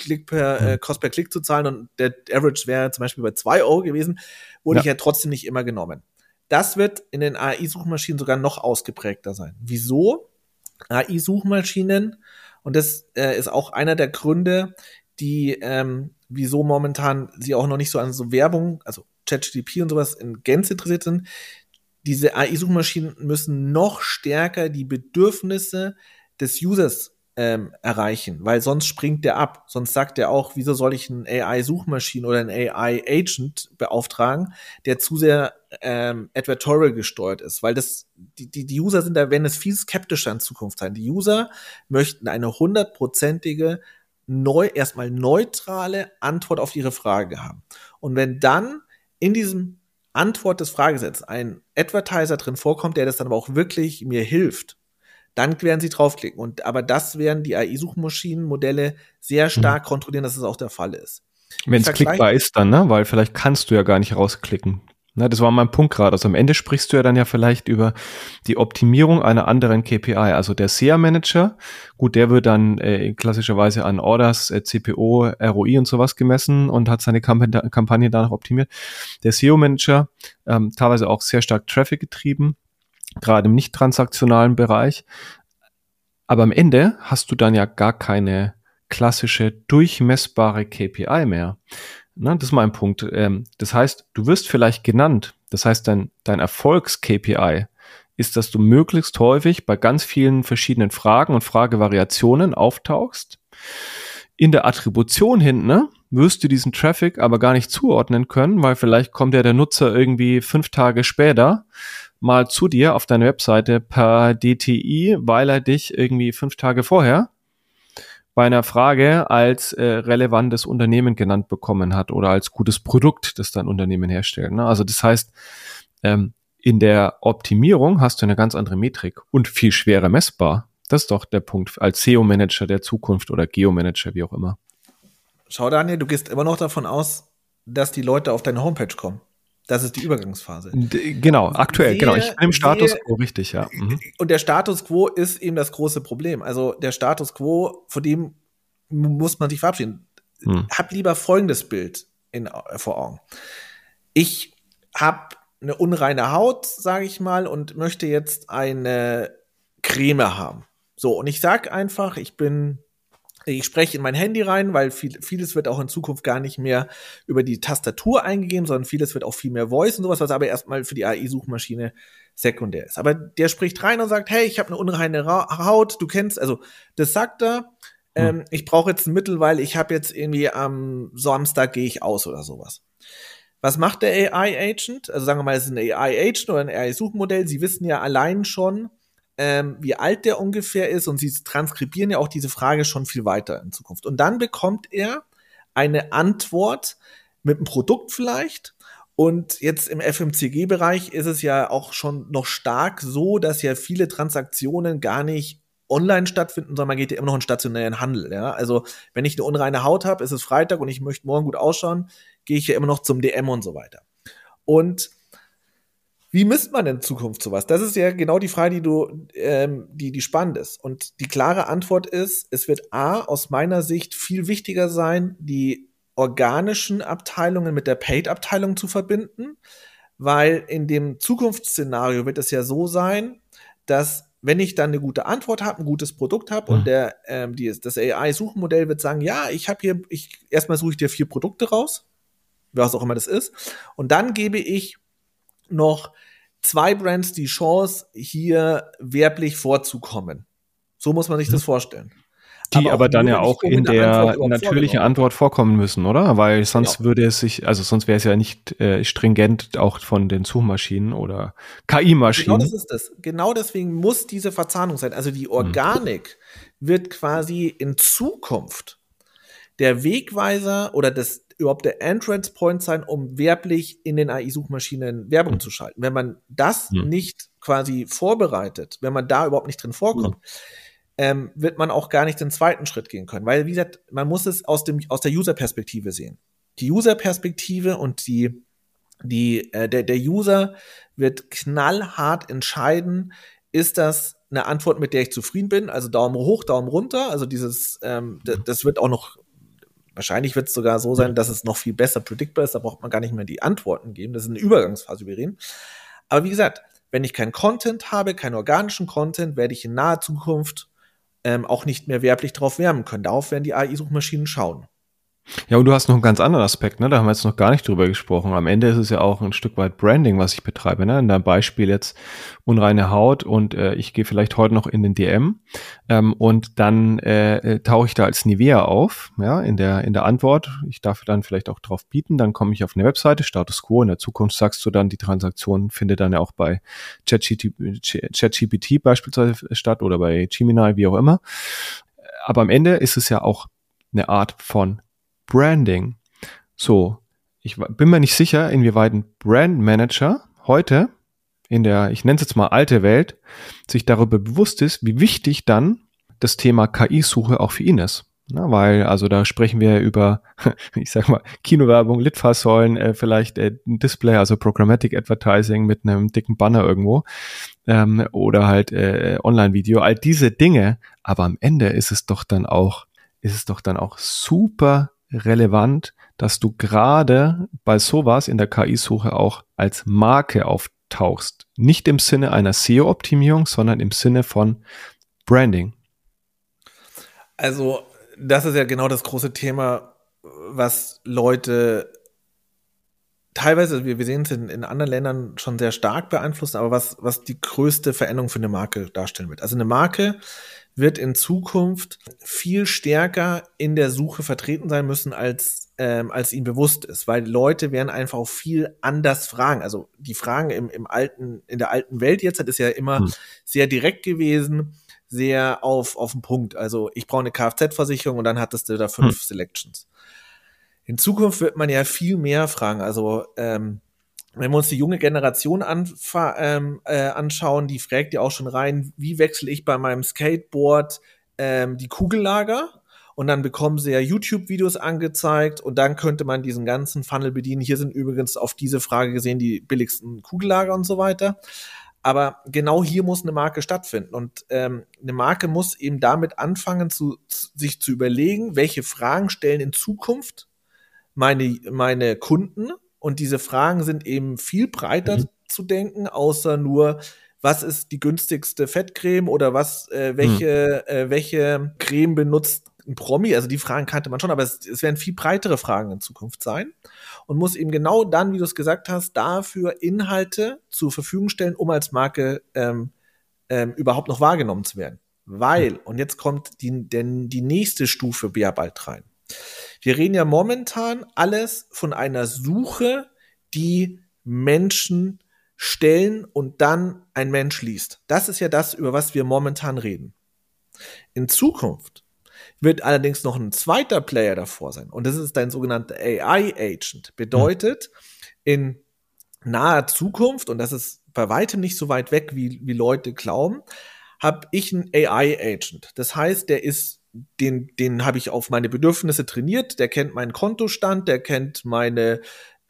Cost per Klick zu zahlen und der Average wäre zum Beispiel bei 2 Euro gewesen, wurde ich ja trotzdem nicht immer genommen. Das wird in den AI-Suchmaschinen sogar noch ausgeprägter sein. Wieso? AI-Suchmaschinen, und das ist auch einer der Gründe, die wieso momentan sie auch noch nicht so an so Werbung, also ChatGPT und sowas in Gänze interessiert sind. Diese AI-Suchmaschinen müssen noch stärker die Bedürfnisse des Users erreichen, weil sonst springt der ab. Sonst sagt er auch, wieso soll ich einen AI-Suchmaschinen oder einen AI-Agent beauftragen, der zu sehr advertorial gesteuert ist, weil die User sind da, werden es viel skeptischer in Zukunft sein. Die User möchten eine 100%ige, erstmal neutrale Antwort auf ihre Frage haben. Und wenn dann in diesem Antwort des Fragesetzes ein Advertiser drin vorkommt, der das dann aber auch wirklich mir hilft, dann werden sie draufklicken. Aber das werden die AI-Suchmaschinenmodelle sehr stark kontrollieren, dass es auch der Fall ist. Wenn es klickbar ist dann, ne? Weil vielleicht kannst du ja gar nicht rausklicken. Ne, das war mein Punkt gerade. Also am Ende sprichst du ja dann ja vielleicht über die Optimierung einer anderen KPI. Also der SEA-Manager, gut, der wird dann klassischerweise an Orders, CPO, ROI und sowas gemessen und hat seine Kampagne danach optimiert. Der SEO-Manager, teilweise auch sehr stark Traffic getrieben, gerade im nicht transaktionalen Bereich. Aber am Ende hast du dann ja gar keine klassische durchmessbare KPI mehr. Na, das ist mein Punkt. Das heißt, du wirst vielleicht genannt. Das heißt, dein Erfolgs-KPI ist, dass du möglichst häufig bei ganz vielen verschiedenen Fragen und Fragevariationen auftauchst. In der Attribution hinten, ne, wirst du diesen Traffic aber gar nicht zuordnen können, weil vielleicht kommt ja der Nutzer irgendwie 5 Tage später mal zu dir auf deine Webseite per DTI, weil er dich irgendwie 5 Tage vorher bei einer Frage als relevantes Unternehmen genannt bekommen hat oder als gutes Produkt, das dein Unternehmen herstellt. Ne? Also das heißt, in der Optimierung hast du eine ganz andere Metrik und viel schwerer messbar. Das ist doch der Punkt als SEO-Manager der Zukunft oder Geo-Manager, wie auch immer. Schau, Daniel, du gehst immer noch davon aus, dass die Leute auf deine Homepage kommen. Das ist die Übergangsphase. Genau, aktuell, genau. Ich bin im Status quo, richtig, ja. Und der Status quo ist eben das große Problem. Also der Status quo, vor dem muss man sich verabschieden. Hab lieber folgendes Bild vor Augen. Ich habe eine unreine Haut, sage ich mal, und möchte jetzt eine Creme haben. So, und ich sag einfach, ich spreche in mein Handy rein, weil vieles wird auch in Zukunft gar nicht mehr über die Tastatur eingegeben, sondern vieles wird auch viel mehr Voice und sowas, was aber erstmal für die AI-Suchmaschine sekundär ist. Aber der spricht rein und sagt, hey, ich habe eine unreine Haut, du kennst, also das sagt er, ich brauche jetzt ein Mittel, weil ich habe jetzt irgendwie am Samstag gehe ich aus oder sowas. Was macht der AI-Agent? Also sagen wir mal, es ist ein AI-Agent oder ein AI-Suchmodell. Sie wissen ja allein schon, wie alt der ungefähr ist und sie transkribieren ja auch diese Frage schon viel weiter in Zukunft. Und dann bekommt er eine Antwort mit einem Produkt vielleicht. Und jetzt im FMCG-Bereich ist es ja auch schon noch stark so, dass ja viele Transaktionen gar nicht online stattfinden, sondern man geht ja immer noch in stationären Handel. Ja? Also wenn ich eine unreine Haut habe, ist es Freitag und ich möchte morgen gut ausschauen, gehe ich ja immer noch zum DM und so weiter. Und wie misst man in Zukunft sowas? Das ist ja genau die Frage, die spannend ist. Und die klare Antwort ist, es wird aus meiner Sicht viel wichtiger sein, die organischen Abteilungen mit der Paid-Abteilung zu verbinden, weil in dem Zukunftsszenario wird es ja so sein, dass wenn ich dann eine gute Antwort habe, ein gutes Produkt habe und das AI-Suchmodell wird sagen, ja, erstmal suche ich dir 4 Produkte raus, was auch immer das ist, und dann gebe ich noch 2 Brands die Chance, hier werblich vorzukommen. So muss man sich das vorstellen. Die aber dann ja auch in der natürlichen Antwort vorkommen müssen, oder? Weil sonst wäre es ja nicht stringent auch von den Suchmaschinen oder KI-Maschinen. Genau das ist das. Genau deswegen muss diese Verzahnung sein. Also die Organik wird quasi in Zukunft der Wegweiser oder überhaupt der Entrance Point sein, um werblich in den AI-Suchmaschinen Werbung zu schalten. Wenn man das nicht quasi vorbereitet, wenn man da überhaupt nicht drin vorkommt, wird man auch gar nicht den zweiten Schritt gehen können. Weil, wie gesagt, man muss es aus der User-Perspektive sehen. Die User-Perspektive und der User wird knallhart entscheiden, ist das eine Antwort, mit der ich zufrieden bin, also Daumen hoch, Daumen runter, also dieses, das wird auch noch, wahrscheinlich wird es sogar so sein, dass es noch viel besser predictable ist, da braucht man gar nicht mehr die Antworten geben, das ist eine Übergangsphase, wir reden. Aber wie gesagt, wenn ich keinen Content habe, keinen organischen Content, werde ich in naher Zukunft auch nicht mehr werblich drauf werben können. Darauf werden die AI-Suchmaschinen schauen. Ja, und du hast noch einen ganz anderen Aspekt, ne? Da haben wir jetzt noch gar nicht drüber gesprochen. Am Ende ist es ja auch ein Stück weit Branding, was ich betreibe, ne? In deinem Beispiel jetzt unreine Haut und ich gehe vielleicht heute noch in den DM und dann tauche ich da als Nivea auf, ja, in der Antwort. Ich darf dann vielleicht auch drauf bieten, dann komme ich auf eine Webseite, Status Quo. In der Zukunft sagst du dann, die Transaktion findet dann ja auch bei ChatGPT beispielsweise statt oder bei Gemini, wie auch immer. Aber am Ende ist es ja auch eine Art von Branding. So, ich bin mir nicht sicher, inwieweit ein Brandmanager heute in der, ich nenne es jetzt mal alte Welt, sich darüber bewusst ist, wie wichtig dann das Thema KI-Suche auch für ihn ist. Na, weil, also da sprechen wir über, ich sag mal, Kinowerbung, Litfaßsäulen, vielleicht ein Display, also Programmatic Advertising mit einem dicken Banner irgendwo oder halt Online-Video, all diese Dinge. Aber am Ende ist es doch dann auch super relevant, dass du gerade bei sowas in der KI-Suche auch als Marke auftauchst. Nicht im Sinne einer SEO-Optimierung, sondern im Sinne von Branding. Also, das ist ja genau das große Thema, was Leute teilweise, wir sehen es in anderen Ländern schon sehr stark beeinflusst, aber was die größte Veränderung für eine Marke darstellen wird. Also eine Marke wird in Zukunft viel stärker in der Suche vertreten sein müssen, als ihnen bewusst ist, weil Leute werden einfach auch viel anders fragen. Also die Fragen in der alten Welt jetzt, das ist ja immer sehr direkt gewesen, sehr auf den Punkt. Also ich brauche eine Kfz-Versicherung und dann hattest du da 5 Selections. In Zukunft wird man ja viel mehr fragen. Also wenn wir uns die junge Generation anschauen, die fragt ja auch schon rein, wie wechsle ich bei meinem Skateboard die Kugellager? Und dann bekommen sie ja YouTube-Videos angezeigt und dann könnte man diesen ganzen Funnel bedienen. Hier sind übrigens auf diese Frage gesehen die billigsten Kugellager und so weiter. Aber genau hier muss eine Marke stattfinden. Und eine Marke muss eben damit anfangen, sich zu überlegen, welche Fragen stellen in Zukunft meine Kunden. Und diese Fragen sind eben viel breiter zu denken, außer nur, was ist die günstigste Fettcreme oder welche Creme benutzt ein Promi? Also die Fragen kannte man schon, aber es werden viel breitere Fragen in Zukunft sein und muss eben genau dann, wie du es gesagt hast, dafür Inhalte zur Verfügung stellen, um als Marke überhaupt noch wahrgenommen zu werden. Weil, und jetzt kommt die nächste Stufe ja bald rein. Wir reden ja momentan alles von einer Suche, die Menschen stellen und dann ein Mensch liest. Das ist ja das, über was wir momentan reden. In Zukunft wird allerdings noch ein zweiter Player davor sein. Und das ist dein sogenannter AI-Agent. Bedeutet, in naher Zukunft, und das ist bei weitem nicht so weit weg, wie Leute glauben, habe ich einen AI-Agent. Das heißt, den habe ich auf meine Bedürfnisse trainiert, der kennt meinen Kontostand, der kennt meine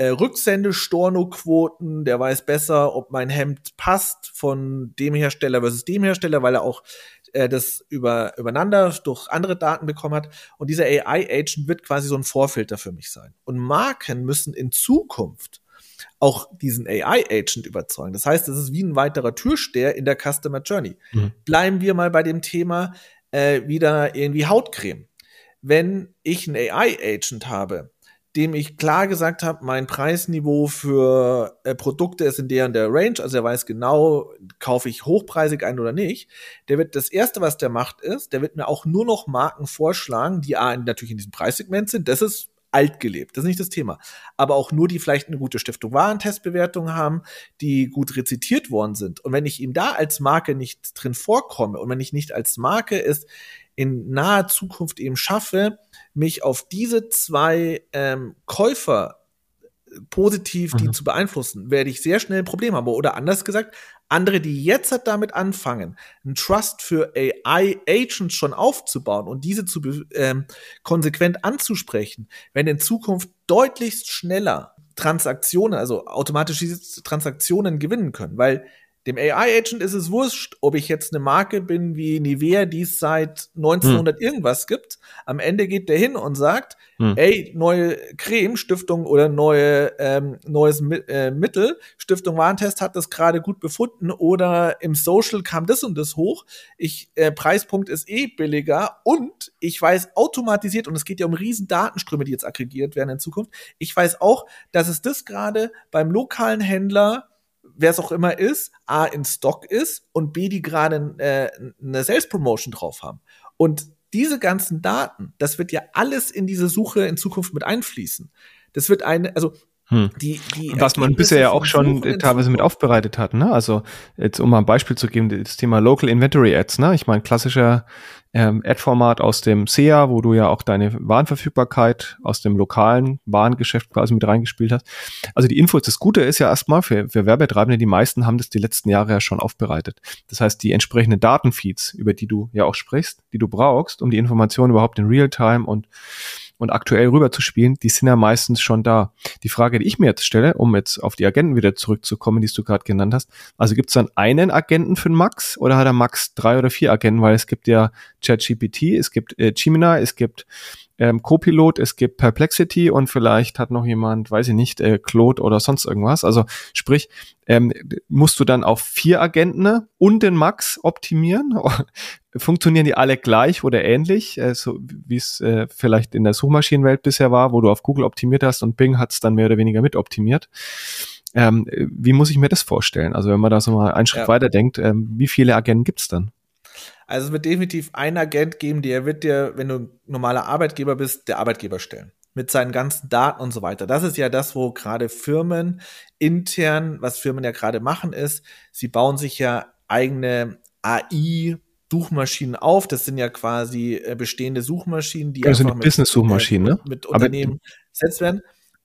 Rücksendestornoquoten, der weiß besser, ob mein Hemd passt von dem Hersteller versus dem Hersteller, weil er auch das übereinander durch andere Daten bekommen hat. Und dieser AI-Agent wird quasi so ein Vorfilter für mich sein. Und Marken müssen in Zukunft auch diesen AI-Agent überzeugen. Das heißt, es ist wie ein weiterer Türsteher in der Customer Journey. Bleiben wir mal bei dem Thema wieder irgendwie Hautcreme. Wenn ich einen AI-Agent habe, dem ich klar gesagt habe, mein Preisniveau für Produkte ist in der und der Range, also er weiß genau, kaufe ich hochpreisig ein oder nicht, der wird das Erste, was der macht, ist, der wird mir auch nur noch Marken vorschlagen, die natürlich in diesem Preissegment sind, das ist alt gelebt. Das ist nicht das Thema. Aber auch nur, die vielleicht eine gute Stiftung Warentestbewertung haben, die gut rezitiert worden sind. Und wenn ich ihm da als Marke nicht drin vorkomme und wenn ich nicht als Marke es in naher Zukunft eben schaffe, mich auf diese zwei Käufer positiv die zu beeinflussen, werde ich sehr schnell ein Problem haben. Oder anders gesagt, andere, die jetzt damit anfangen, einen Trust für AI-Agents schon aufzubauen und diese konsequent anzusprechen, werden in Zukunft deutlich schneller Transaktionen, also automatische Transaktionen gewinnen können, weil dem AI-Agent ist es wurscht, ob ich jetzt eine Marke bin wie Nivea, die es seit 1900 irgendwas gibt. Am Ende geht der hin und sagt, ey, neue Creme, Stiftung oder neues Mittel, Stiftung Warentest hat das gerade gut befunden oder im Social kam das und das hoch. Preispunkt ist billiger und ich weiß automatisiert, und es geht ja um riesen Datenströme, die jetzt aggregiert werden in Zukunft, ich weiß auch, dass es das gerade beim lokalen Händler, wer es auch immer ist, A, in Stock ist und B, die gerade eine Sales-Promotion drauf haben. Und diese ganzen Daten, das wird ja alles in diese Suche in Zukunft mit einfließen. Das wird was man bisher ja auch schon teilweise mit aufbereitet hat, ne? Also jetzt um mal ein Beispiel zu geben, das Thema Local Inventory Ads, ne? Ich meine, klassischer Ad-Format aus dem SEA, wo du ja auch deine Warenverfügbarkeit aus dem lokalen Warengeschäft quasi mit reingespielt hast. Also die Infos, das Gute ist ja erstmal für Werbetreibende, die meisten haben das die letzten Jahre ja schon aufbereitet. Das heißt, die entsprechenden Datenfeeds, über die du ja auch sprichst, die du brauchst, um die Informationen überhaupt in Realtime und aktuell rüberzuspielen, die sind ja meistens schon da. Die Frage, die ich mir jetzt stelle, um jetzt auf die Agenten wieder zurückzukommen, die du gerade genannt hast, also gibt es dann einen Agenten für den Max oder hat er Max 3 oder 4 Agenten? Weil es gibt ja ChatGPT, es gibt Gemini, es gibt Copilot, es gibt Perplexity und vielleicht hat noch jemand, weiß ich nicht, Claude oder sonst irgendwas. Also sprich, musst du dann auf 4 Agenten und den Max optimieren? Funktionieren die alle gleich oder ähnlich, so wie es vielleicht in der Suchmaschinenwelt bisher war, wo du auf Google optimiert hast und Bing hat es dann mehr oder weniger mit optimiert? Wie muss ich mir das vorstellen? Also wenn man da so mal einen Schritt weiter denkt, wie viele Agenten gibt's dann? Also es wird definitiv einen Agent geben, der wird dir, wenn du ein normaler Arbeitgeber bist, der Arbeitgeber stellen. Mit seinen ganzen Daten und so weiter. Das ist ja das, wo gerade Firmen intern, was Firmen ja gerade machen, ist, sie bauen sich ja eigene AI-Suchmaschinen auf. Das sind ja quasi bestehende Suchmaschinen, die also einfach mit Business-Suchmaschinen, ne? Mit Unternehmen gesetzt werden.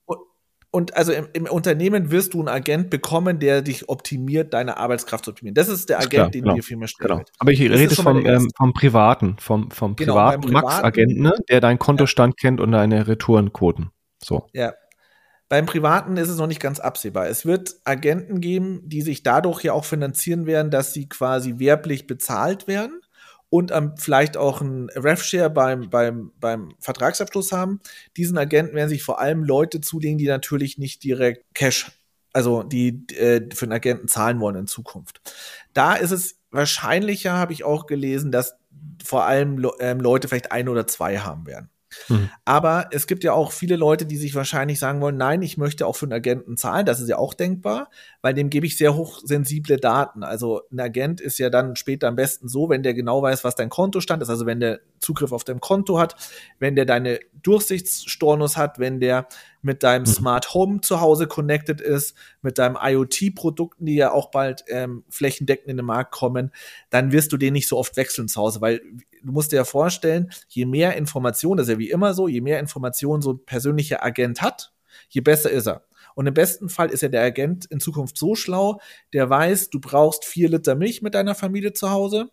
Und also im Unternehmen wirst du einen Agent bekommen, der dich optimiert, deine Arbeitskraft zu optimieren. Das ist der Agent, den die Firma stellt. Genau. Aber ich rede jetzt vom privaten, vom privaten Max-Agenten, ne? Der deinen Kontostand kennt und deine Retourenquoten. So. Ja. Beim Privaten ist es noch nicht ganz absehbar. Es wird Agenten geben, die sich dadurch ja auch finanzieren werden, dass sie quasi werblich bezahlt werden und vielleicht auch ein RevShare beim Vertragsabschluss haben. Diesen Agenten werden sich vor allem Leute zulegen, die natürlich nicht direkt Cash, also die für einen Agenten zahlen wollen in Zukunft. Da ist es wahrscheinlicher, habe ich auch gelesen, dass vor allem Leute vielleicht 1 oder 2 haben werden. Aber es gibt ja auch viele Leute, die sich wahrscheinlich sagen wollen, nein, ich möchte auch für einen Agenten zahlen. Das ist ja auch denkbar, weil dem gebe ich sehr hochsensible Daten. Also ein Agent ist ja dann später am besten so, wenn der genau weiß, was dein Kontostand ist, also wenn der Zugriff auf dein Konto hat, wenn der deine Durchsichtsstornos hat, wenn der mit deinem Smart Home zu Hause connected ist, mit deinem IoT-Produkten, die ja auch bald flächendeckend in den Markt kommen, dann wirst du den nicht so oft wechseln zu Hause, weil du musst dir ja vorstellen, je mehr Informationen, das ist ja wie immer so, je mehr Informationen so ein persönlicher Agent hat, je besser ist er. Und im besten Fall ist ja der Agent in Zukunft so schlau, der weiß, du brauchst 4 Liter Milch mit deiner Familie zu Hause.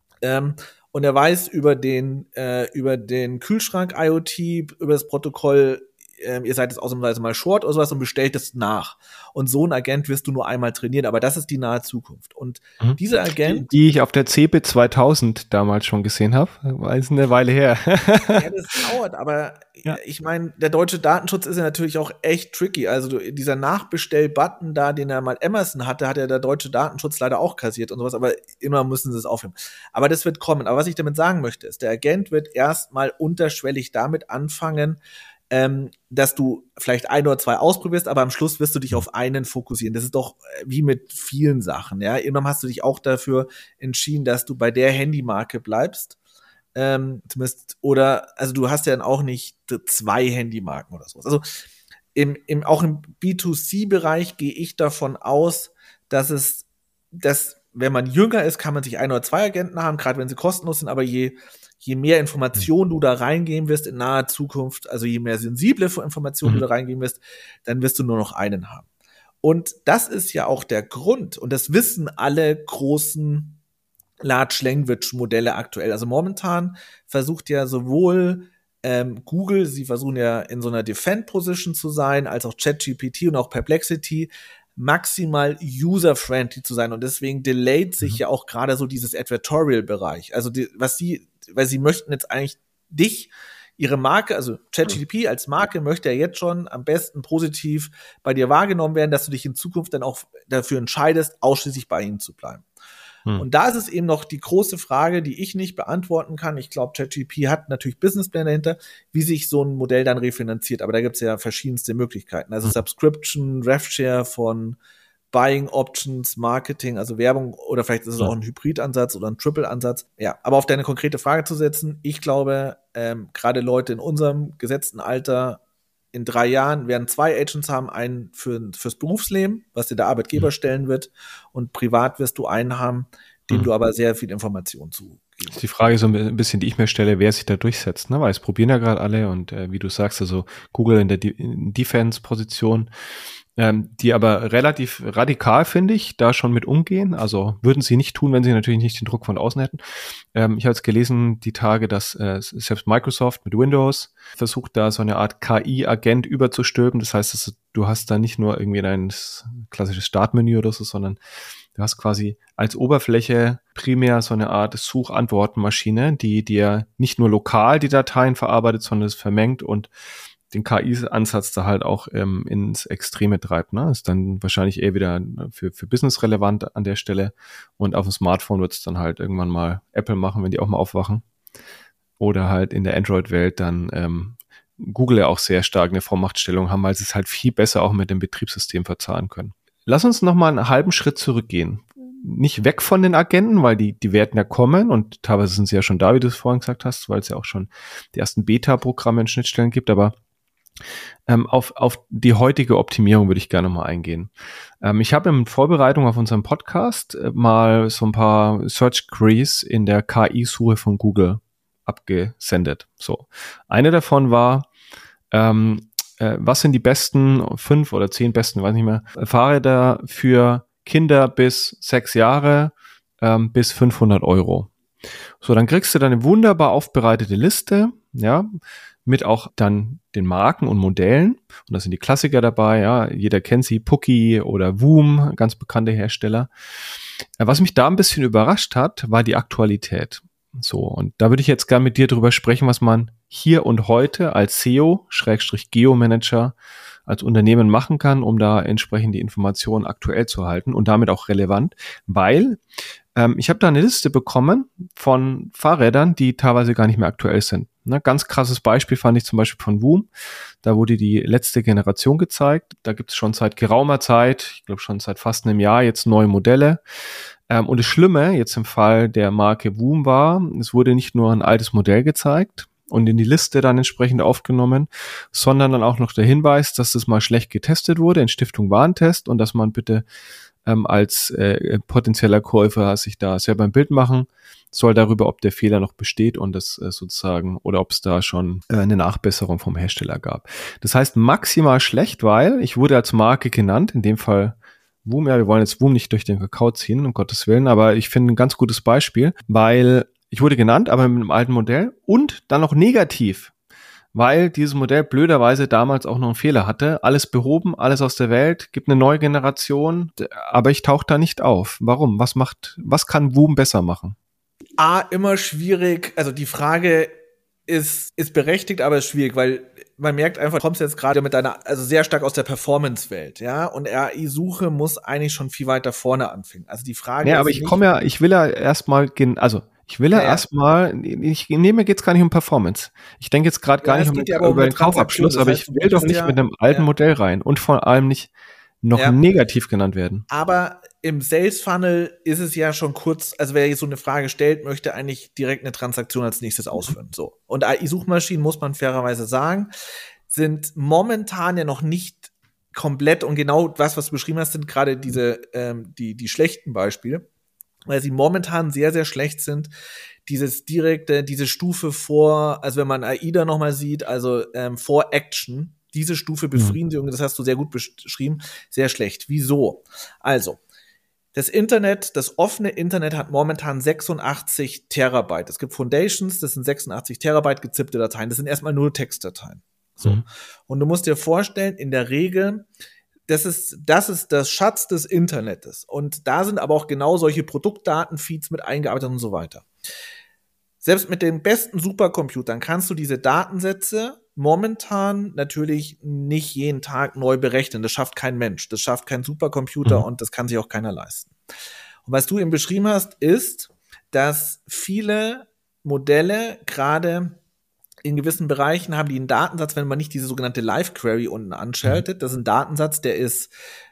Und er weiß über den Kühlschrank IoT, über das Protokoll, ihr seid jetzt ausnahmsweise mal short oder sowas und bestellt es nach. Und so ein Agent wirst du nur einmal trainieren, aber das ist die nahe Zukunft. Und dieser Agent... Die ich auf der CeBIT 2000 damals schon gesehen habe, ist eine Weile her. Ja, das dauert, aber ich meine, der deutsche Datenschutz ist ja natürlich auch echt tricky. Also dieser Nachbestell-Button da, den er mal Amazon hatte, hat ja der deutsche Datenschutz leider auch kassiert und sowas, aber immer müssen sie es aufheben. Aber das wird kommen. Aber was ich damit sagen möchte, ist, der Agent wird erstmal unterschwellig damit anfangen, dass du vielleicht 1 oder 2 ausprobierst, aber am Schluss wirst du dich auf einen fokussieren. Das ist doch wie mit vielen Sachen, ja. Irgendwann hast du dich auch dafür entschieden, dass du bei der Handymarke bleibst. Zumindest, oder, also du hast ja dann auch nicht 2 Handymarken oder sowas. Also auch im B2C-Bereich gehe ich davon aus, dass wenn man jünger ist, kann man sich 1 oder 2 Agenten haben, gerade wenn sie kostenlos sind, aber je mehr Informationen du da reingeben wirst in naher Zukunft, also je mehr sensible Informationen du da reingeben wirst, dann wirst du nur noch einen haben. Und das ist ja auch der Grund, und das wissen alle großen Large Language Modelle aktuell. Also momentan versucht ja sowohl Google, sie versuchen ja in so einer Defend-Position zu sein, als auch ChatGPT und auch Perplexity maximal user-friendly zu sein. Und deswegen delayt sich ja auch gerade so dieses Advertorial-Bereich. Also weil sie möchten jetzt eigentlich ihre Marke, also ChatGPT als Marke möchte ja jetzt schon am besten positiv bei dir wahrgenommen werden, dass du dich in Zukunft dann auch dafür entscheidest, ausschließlich bei ihnen zu bleiben. Und da ist es eben noch die große Frage, die ich nicht beantworten kann. Ich glaube, ChatGPT hat natürlich Businesspläne dahinter, wie sich so ein Modell dann refinanziert. Aber da gibt es ja verschiedenste Möglichkeiten. Also Subscription, RevShare von Buying Options, Marketing, also Werbung, oder vielleicht ist es auch ein Hybridansatz oder ein Triple-Ansatz. Ja, aber auf deine konkrete Frage zu setzen, ich glaube, gerade Leute in unserem gesetzten Alter in 3 Jahren werden 2 Agents haben, einen fürs Berufsleben, was dir der Arbeitgeber stellen wird, und privat wirst du einen haben, dem du aber sehr viel Information zugibst. Die Frage so ein bisschen, die ich mir stelle, wer sich da durchsetzt, ne? Weil es probieren ja gerade alle, und wie du sagst, also Google in der Defense-Position, die aber relativ radikal, finde ich, da schon mit umgehen. Also würden sie nicht tun, wenn sie natürlich nicht den Druck von außen hätten. Ich habe jetzt gelesen, die Tage, dass selbst Microsoft mit Windows versucht, da so eine Art KI-Agent überzustülpen. Das heißt, du hast da nicht nur irgendwie dein klassisches Startmenü oder so, sondern du hast quasi als Oberfläche primär so eine Art Suchantwortenmaschine, die dir nicht nur lokal die Dateien verarbeitet, sondern es vermengt und den KI-Ansatz da halt auch ins Extreme treibt. Ne? Ist dann wahrscheinlich eher wieder für Business relevant an der Stelle, und auf dem Smartphone wird es dann halt irgendwann mal Apple machen, wenn die auch mal aufwachen. Oder halt in der Android-Welt dann Google ja auch sehr stark eine Vormachtstellung haben, weil sie es halt viel besser auch mit dem Betriebssystem verzahnen können. Lass uns nochmal einen halben Schritt zurückgehen. Nicht weg von den Agenten, weil die werden ja kommen, und teilweise sind sie ja schon da, wie du es vorhin gesagt hast, weil es ja auch schon die ersten Beta-Programme und Schnittstellen gibt, aber auf die heutige Optimierung würde ich gerne mal eingehen. Ich habe in Vorbereitung auf unseren Podcast mal so ein paar Search Queries in der KI-Suche von Google abgesendet. So, eine davon war, was sind die besten 5 oder 10 besten, weiß nicht mehr, Fahrräder für Kinder bis 6 Jahre bis 500 €. So, dann kriegst du dann eine wunderbar aufbereitete Liste, ja, mit auch dann den Marken und Modellen. Und da sind die Klassiker dabei, ja, jeder kennt sie, Pucki oder Woom, ganz bekannte Hersteller. Was mich da ein bisschen überrascht hat, war die Aktualität. So, und da würde ich jetzt gerne mit dir drüber sprechen, was man hier und heute als SEO/Geo-Manager als Unternehmen machen kann, um da entsprechend die Informationen aktuell zu halten und damit auch relevant, weil ich habe da eine Liste bekommen von Fahrrädern, die teilweise gar nicht mehr aktuell sind. Ne, ganz krasses Beispiel fand ich zum Beispiel von Woom. Da wurde die letzte Generation gezeigt. Da gibt es schon seit geraumer Zeit, ich glaube schon seit fast einem Jahr, jetzt neue Modelle. Und das Schlimme jetzt im Fall der Marke Woom war, es wurde nicht nur ein altes Modell gezeigt und in die Liste dann entsprechend aufgenommen, sondern dann auch noch der Hinweis, dass das mal schlecht getestet wurde in Stiftung Warentest, und dass man bitte als potenzieller Käufer sich da selber ein Bild machen soll darüber, ob der Fehler noch besteht und das sozusagen, oder ob es da schon eine Nachbesserung vom Hersteller gab. Das heißt maximal schlecht, weil ich wurde als Marke genannt, in dem Fall Woom. Ja, wir wollen jetzt Woom nicht durch den Kakao ziehen, um Gottes Willen, aber ich finde ein ganz gutes Beispiel, weil ich wurde genannt, aber mit einem alten Modell, und dann noch negativ, weil dieses Modell blöderweise damals auch noch einen Fehler hatte. Alles behoben, alles aus der Welt, gibt eine neue Generation, aber ich tauche da nicht auf. Warum? Was kann Woom besser machen? Immer schwierig. Also die Frage ist berechtigt, aber ist schwierig, weil man merkt einfach, du kommst jetzt gerade mit also sehr stark aus der Performance-Welt, ja, und AI-Suche muss eigentlich schon viel weiter vorne anfangen. Also die Frage ja, aber ich will ja erstmal, mir geht's gar nicht um Performance. Ich denke jetzt gerade gar nicht über den Kaufabschluss, aber ich will doch nicht mit einem alten Modell rein, und vor allem nicht noch negativ genannt werden. Aber im Sales Funnel ist es ja schon kurz, also wer jetzt so eine Frage stellt, möchte eigentlich direkt eine Transaktion als nächstes ausführen. So. Und AI-Suchmaschinen, muss man fairerweise sagen, sind momentan ja noch nicht komplett, und genau was du beschrieben hast, sind gerade diese, die schlechten Beispiele, weil sie momentan sehr, sehr schlecht sind. Diese Stufe vor, also wenn man AI da nochmal sieht, also vor Action, diese Stufe Befriedigung, das hast du sehr gut beschrieben, sehr schlecht. Wieso? Also, das Internet, das offene Internet hat momentan 86 Terabyte. Es gibt Foundations, das sind 86 Terabyte gezippte Dateien. Das sind erstmal nur Textdateien. So. Und du musst dir vorstellen, in der Regel, das ist das Schatz des Internets. Und da sind aber auch genau solche Produktdatenfeeds mit eingearbeitet und so weiter. Selbst mit den besten Supercomputern kannst du diese Datensätze momentan natürlich nicht jeden Tag neu berechnen. Das schafft kein Mensch, das schafft kein Supercomputer und das kann sich auch keiner leisten. Und was du eben beschrieben hast, ist, dass viele Modelle gerade in gewissen Bereichen haben die einen Datensatz, wenn man nicht diese sogenannte Live-Query unten anschaltet. Das ist ein Datensatz, der ist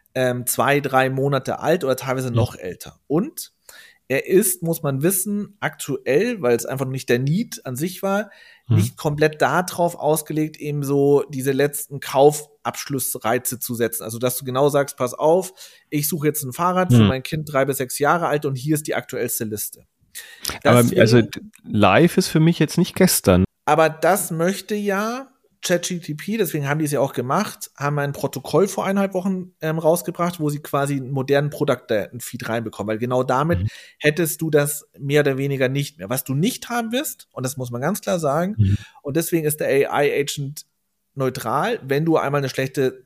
2-3 Monate alt oder teilweise noch älter. Und er ist, muss man wissen, aktuell, weil es einfach nicht der Need an sich war, nicht komplett darauf ausgelegt, eben so diese letzten Kaufabschlussreize zu setzen. Also, dass du genau sagst, pass auf, ich suche jetzt ein Fahrrad für mein Kind 3 bis 6 Jahre alt und hier ist die aktuellste Liste. Aber also live ist für mich jetzt nicht gestern. Aber das möchte ja ChatGPT, deswegen haben die es ja auch gemacht, haben ein Protokoll vor 1,5 Wochen rausgebracht, wo sie quasi einen modernen Product-Feed reinbekommen, weil genau damit hättest du das mehr oder weniger nicht mehr. Was du nicht haben wirst, und das muss man ganz klar sagen, und deswegen ist der AI-Agent neutral, wenn du einmal ein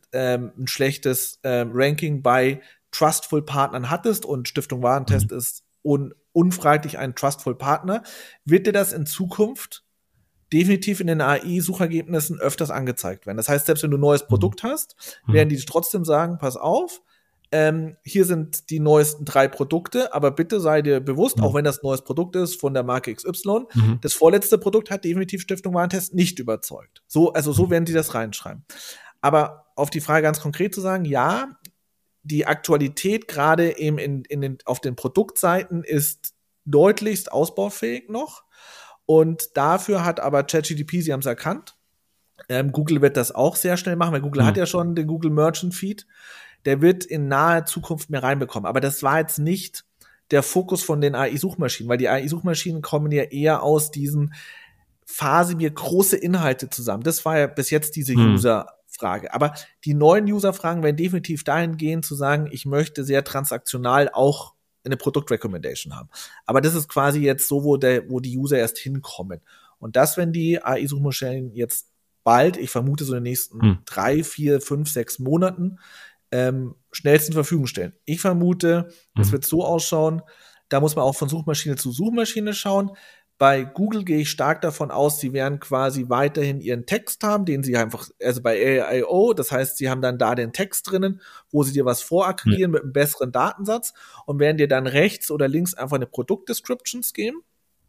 schlechtes Ranking bei Trustful-Partnern hattest und Stiftung Warentest ist unfraglich ein Trustful-Partner, wird dir das in Zukunft definitiv in den AI-Suchergebnissen öfters angezeigt werden. Das heißt, selbst wenn du ein neues Produkt hast, werden die trotzdem sagen, pass auf, hier sind die neuesten 3 Produkte, aber bitte sei dir bewusst, auch wenn das ein neues Produkt ist von der Marke XY, das vorletzte Produkt hat definitiv Stiftung Warentest nicht überzeugt. So werden die das reinschreiben. Aber auf die Frage ganz konkret zu sagen, ja, die Aktualität gerade eben auf den Produktseiten ist deutlichst ausbaufähig noch. Und dafür hat aber ChatGPT, sie haben es erkannt, Google wird das auch sehr schnell machen, weil Google hat ja schon den Google Merchant Feed, der wird in naher Zukunft mehr reinbekommen. Aber das war jetzt nicht der Fokus von den AI-Suchmaschinen, weil die AI-Suchmaschinen kommen ja eher aus diesen Phase mir große Inhalte zusammen. Das war ja bis jetzt diese User-Frage. Aber die neuen User-Fragen werden definitiv dahin gehen, zu sagen, ich möchte sehr transaktional auch eine Produkt-Recommendation haben. Aber das ist quasi jetzt so, wo die User erst hinkommen. Und das, wenn die AI-Suchmaschinen jetzt bald, ich vermute so in den nächsten 3, 4, 5, 6 Monaten, schnellsten zur Verfügung stellen. Ich vermute, es wird so ausschauen, da muss man auch von Suchmaschine zu Suchmaschine schauen. Bei Google gehe ich stark davon aus, sie werden quasi weiterhin ihren Text haben, den sie einfach, also bei AI.io, das heißt, sie haben dann da den Text drinnen, wo sie dir was voraggregieren mit einem besseren Datensatz und werden dir dann rechts oder links einfach eine Produktdescriptions geben.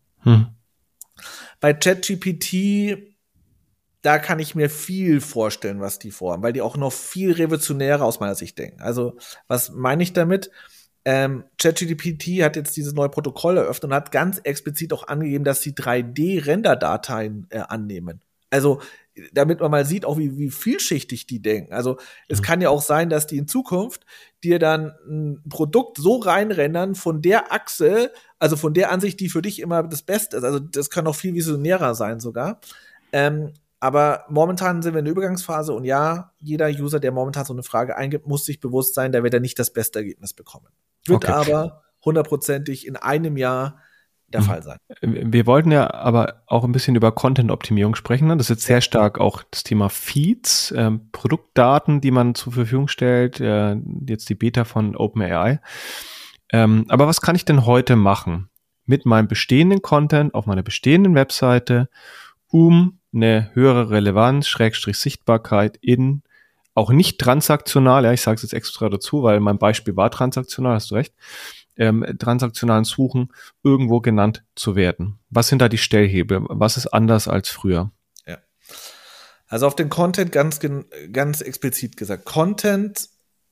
Bei ChatGPT, da kann ich mir viel vorstellen, was die vorhaben, weil die auch noch viel revolutionärer aus meiner Sicht denken. Also, was meine ich damit? ChatGPT hat jetzt dieses neue Protokoll eröffnet und hat ganz explizit auch angegeben, dass sie 3D-Renderdateien annehmen. Also, damit man mal sieht, auch wie vielschichtig die denken. Also, es kann ja auch sein, dass die in Zukunft dir dann ein Produkt so reinrendern von der Achse, also von der Ansicht, die für dich immer das Beste ist. Also, das kann noch viel visionärer sein sogar. Aber momentan sind wir in der Übergangsphase und ja, jeder User, der momentan so eine Frage eingibt, muss sich bewusst sein, da wird er nicht das beste Ergebnis bekommen. Wird aber 100%ig in einem Jahr der Fall sein. Wir wollten ja aber auch ein bisschen über Content-Optimierung sprechen. Ne? Das ist jetzt sehr stark auch das Thema Feeds, Produktdaten, die man zur Verfügung stellt, jetzt die Beta von OpenAI. Aber was kann ich denn heute machen mit meinem bestehenden Content auf meiner bestehenden Webseite, um eine höhere Relevanz, Sichtbarkeit in auch nicht transaktional, ja, ich sage es jetzt extra dazu, weil mein Beispiel war transaktional, hast du recht, transaktionalen Suchen irgendwo genannt zu werden. Was sind da die Stellhebel? Was ist anders als früher? Ja. Also auf den Content ganz explizit gesagt. Content,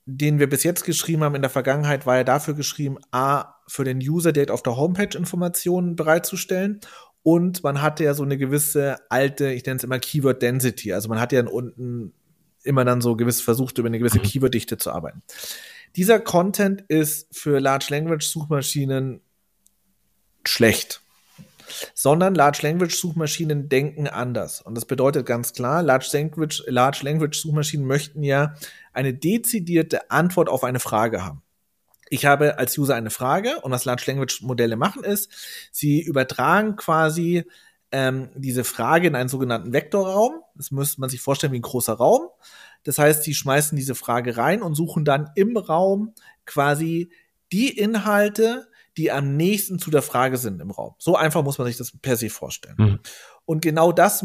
den wir bis jetzt geschrieben haben in der Vergangenheit, war ja dafür geschrieben, für den User direkt auf der Homepage Informationen bereitzustellen. Und man hatte ja so eine gewisse alte, ich nenne es immer Keyword Density. Also man hat ja unten immer dann so versucht, über eine gewisse Keyword-Dichte zu arbeiten. Dieser Content ist für Large Language Suchmaschinen schlecht. Sondern Large Language Suchmaschinen denken anders. Und das bedeutet ganz klar, Large Language Suchmaschinen möchten ja eine dezidierte Antwort auf eine Frage haben. Ich habe als User eine Frage und was Large Language Modelle machen ist, sie übertragen quasi diese Frage in einen sogenannten Vektorraum. Das müsste man sich vorstellen wie ein großer Raum. Das heißt, sie schmeißen diese Frage rein und suchen dann im Raum quasi die Inhalte, die am nächsten zu der Frage sind im Raum. So einfach muss man sich das per se vorstellen. Mhm. Und genau das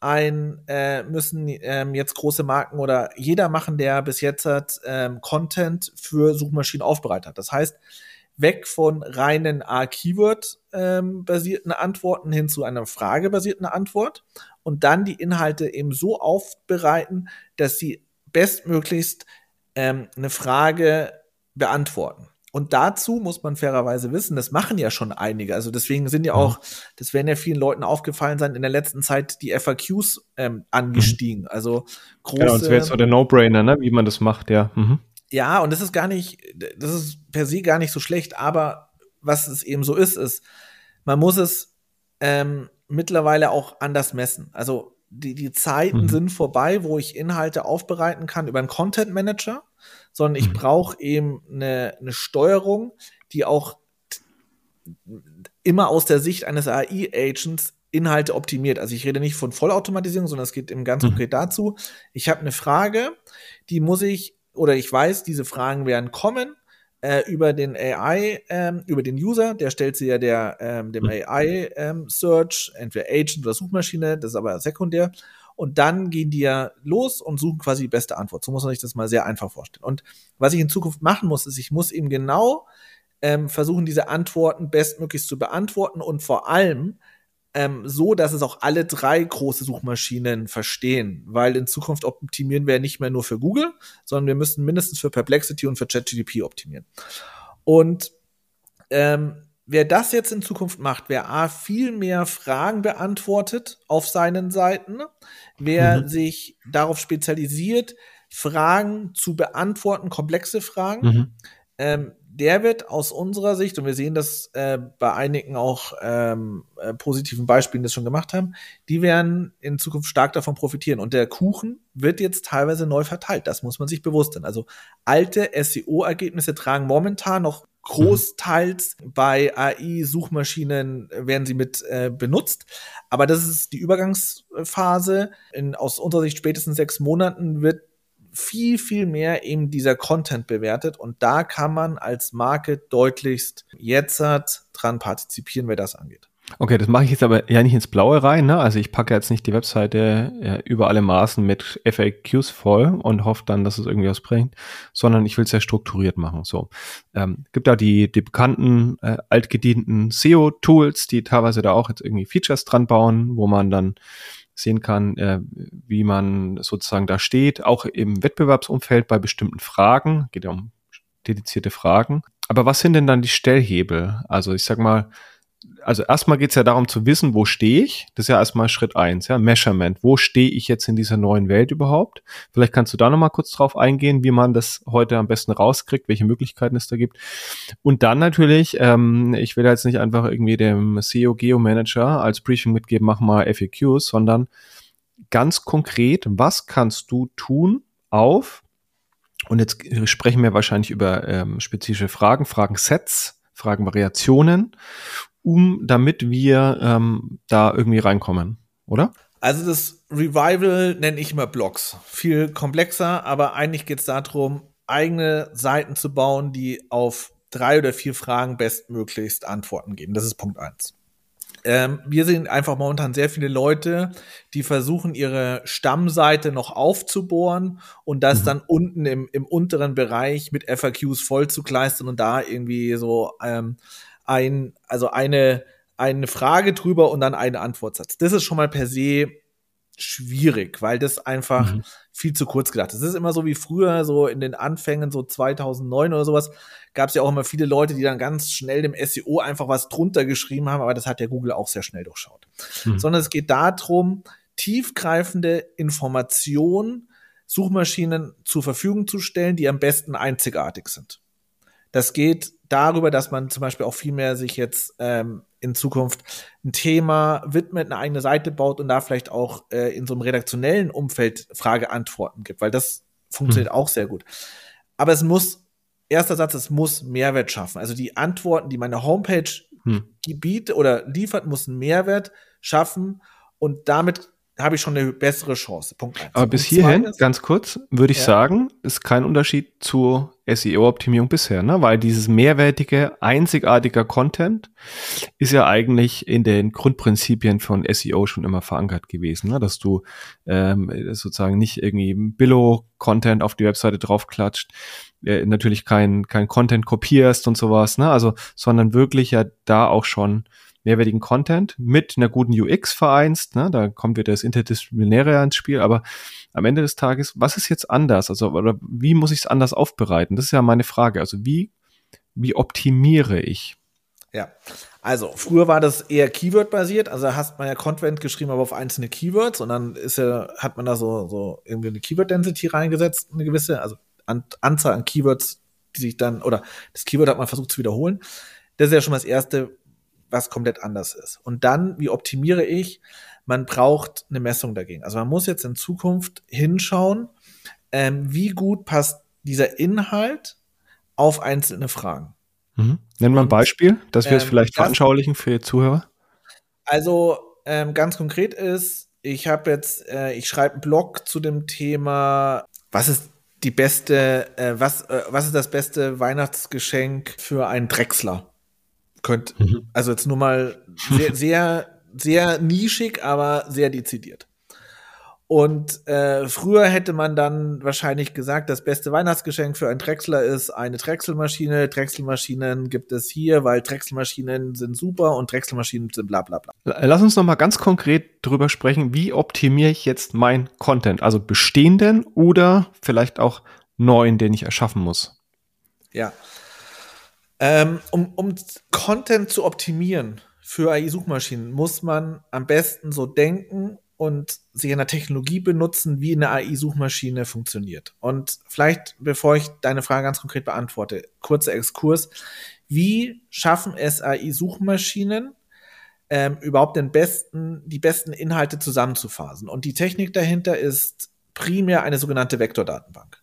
müssen jetzt große Marken oder jeder machen, der bis jetzt Content für Suchmaschinen aufbereitet hat. Das heißt, weg von reinen Keyword-basierten Antworten hin zu einer fragebasierten Antwort und dann die Inhalte eben so aufbereiten, dass sie bestmöglichst eine Frage beantworten. Und dazu muss man fairerweise wissen, das machen ja schon einige. Also deswegen sind ja auch, das werden ja vielen Leuten aufgefallen sein, in der letzten Zeit die FAQs angestiegen. Also große. Genau, das wäre jetzt so der No-Brainer, ne, wie man das macht, ja. Mhm. Ja, und das ist per se gar nicht so schlecht, aber was es eben so ist, man muss es mittlerweile auch anders messen. Also die Zeiten sind vorbei, wo ich Inhalte aufbereiten kann über einen Content Manager, sondern ich brauche eben eine Steuerung, die auch immer aus der Sicht eines AI-Agents Inhalte optimiert. Also ich rede nicht von Vollautomatisierung, sondern es geht eben ganz konkret dazu, ich habe eine Frage, die muss ich, oder ich weiß, diese Fragen werden kommen über den AI, über den User, der stellt sie ja dem AI-Search, entweder Agent oder Suchmaschine, das ist aber sekundär. Und dann gehen die ja los und suchen quasi die beste Antwort. So muss man sich das mal sehr einfach vorstellen. Und was ich in Zukunft machen muss, ist, ich muss eben genau versuchen, diese Antworten bestmöglichst zu beantworten und vor allem so, dass es auch alle drei große Suchmaschinen verstehen. Weil in Zukunft optimieren wir ja nicht mehr nur für Google, sondern wir müssen mindestens für Perplexity und für ChatGPT optimieren. Und wer das jetzt in Zukunft macht, wer viel mehr Fragen beantwortet auf seinen Seiten, wer sich darauf spezialisiert, Fragen zu beantworten, komplexe Fragen, der wird aus unserer Sicht, und wir sehen das bei einigen auch positiven Beispielen, die das schon gemacht haben, die werden in Zukunft stark davon profitieren. Und der Kuchen wird jetzt teilweise neu verteilt. Das muss man sich bewusst sein. Also alte SEO-Ergebnisse tragen momentan noch großteils bei AI-Suchmaschinen werden sie mit benutzt. Aber das ist die Übergangsphase. Aus unserer Sicht spätestens 6 Monaten wird viel, viel mehr eben dieser Content bewertet. Und da kann man als Marke deutlichst jetzt dran partizipieren, wer das angeht. Okay, das mache ich jetzt aber ja nicht ins Blaue rein, ne? Also ich packe jetzt nicht die Webseite über alle Maßen mit FAQs voll und hoffe dann, dass es irgendwie was bringt, sondern ich will es ja strukturiert machen. So, gibt da die bekannten altgedienten SEO-Tools, die teilweise da auch jetzt irgendwie Features dran bauen, wo man dann sehen kann, wie man sozusagen da steht, auch im Wettbewerbsumfeld bei bestimmten Fragen, geht ja um dedizierte Fragen. Aber was sind denn dann die Stellhebel? Also ich sag mal, also erstmal geht es ja darum zu wissen, wo stehe ich? Das ist ja erstmal Schritt 1, ja, Measurement. Wo stehe ich jetzt in dieser neuen Welt überhaupt? Vielleicht kannst du da nochmal kurz drauf eingehen, wie man das heute am besten rauskriegt, welche Möglichkeiten es da gibt. Und dann natürlich, ich will jetzt nicht einfach irgendwie dem SEO-Geo-Manager als Briefing mitgeben, mach mal FAQs, sondern ganz konkret, was kannst du tun und jetzt sprechen wir wahrscheinlich über spezifische Fragensets, Fragenvariationen, damit wir da irgendwie reinkommen, oder? Also das Revival nenne ich immer Blogs. Viel komplexer, aber eigentlich geht es darum, eigene Seiten zu bauen, die auf 3 oder 4 Fragen bestmöglichst Antworten geben. Das ist Punkt 1. Wir sehen einfach momentan sehr viele Leute, die versuchen, ihre Stammseite noch aufzubohren und das dann unten im unteren Bereich mit FAQs voll zu kleistern und da irgendwie so eine Frage drüber und dann einen Antwortsatz. Das ist schon mal per se schwierig, weil das einfach viel zu kurz gedacht ist. Es ist immer so wie früher, so in den Anfängen, so 2009 oder sowas, gab es ja auch immer viele Leute, die dann ganz schnell dem SEO einfach was drunter geschrieben haben, aber das hat der Google auch sehr schnell durchschaut. Sondern es geht darum, tiefgreifende Informationen Suchmaschinen zur Verfügung zu stellen, die am besten einzigartig sind. Das geht darüber, dass man zum Beispiel auch viel mehr sich jetzt in Zukunft ein Thema widmet, eine eigene Seite baut und da vielleicht auch in so einem redaktionellen Umfeld Frage-Antworten gibt, weil das funktioniert auch sehr gut. Aber es muss Mehrwert schaffen. Also die Antworten, die meine Homepage bietet oder liefert, muss einen Mehrwert schaffen und damit habe ich schon eine bessere Chance. Punkt 1. Aber bis hierhin, ganz kurz, würde ich sagen, ist kein Unterschied zur SEO-Optimierung bisher, ne? Weil dieses mehrwertige, einzigartiger Content ist ja eigentlich in den Grundprinzipien von SEO schon immer verankert gewesen, ne? Dass du sozusagen nicht irgendwie Billo-Content auf die Webseite draufklatscht, natürlich kein Content kopierst und sowas, ne? Also, sondern wirklich ja da auch schon mehrwertigen Content mit einer guten UX vereinst, ne? Da kommt wieder das Interdisziplinäre ins Spiel, aber am Ende des Tages, was ist jetzt anders? Also, oder wie muss ich es anders aufbereiten? Das ist ja meine Frage. Also, wie optimiere ich? Ja, also früher war das eher Keyword-basiert, also da hast man ja Content geschrieben, aber auf einzelne Keywords und dann hat man da so irgendwie eine Keyword-Density reingesetzt, eine gewisse, also Anzahl an Keywords, die sich dann, oder das Keyword hat man versucht zu wiederholen. Das ist ja schon mal das Erste, was komplett anders ist. Und dann, wie optimiere ich? Man braucht eine Messung dagegen. Also man muss jetzt in Zukunft hinschauen, wie gut passt dieser Inhalt auf einzelne Fragen. Nenn mal ein Beispiel, dass wir es vielleicht veranschaulichen für die Zuhörer. Also ganz konkret ist, ich schreibe einen Blog zu dem Thema, was ist das beste Weihnachtsgeschenk für einen Drechsler? Also jetzt nur mal sehr, sehr, sehr nischig, aber sehr dezidiert. Und früher hätte man dann wahrscheinlich gesagt, das beste Weihnachtsgeschenk für einen Drechsler ist eine Drechselmaschine. Drechselmaschinen gibt es hier, weil Drechselmaschinen sind super und Drechselmaschinen sind bla bla bla. Lass uns noch mal ganz konkret drüber sprechen, wie optimiere ich jetzt mein Content? Also bestehenden oder vielleicht auch neuen, den ich erschaffen muss? Ja. Um Content zu optimieren für AI-Suchmaschinen, muss man am besten so denken und sich einer Technologie benutzen, wie eine AI-Suchmaschine funktioniert. Und vielleicht, bevor ich deine Frage ganz konkret beantworte, kurzer Exkurs. Wie schaffen es AI-Suchmaschinen, überhaupt die besten Inhalte zusammenzufasen? Und die Technik dahinter ist primär eine sogenannte Vektordatenbank.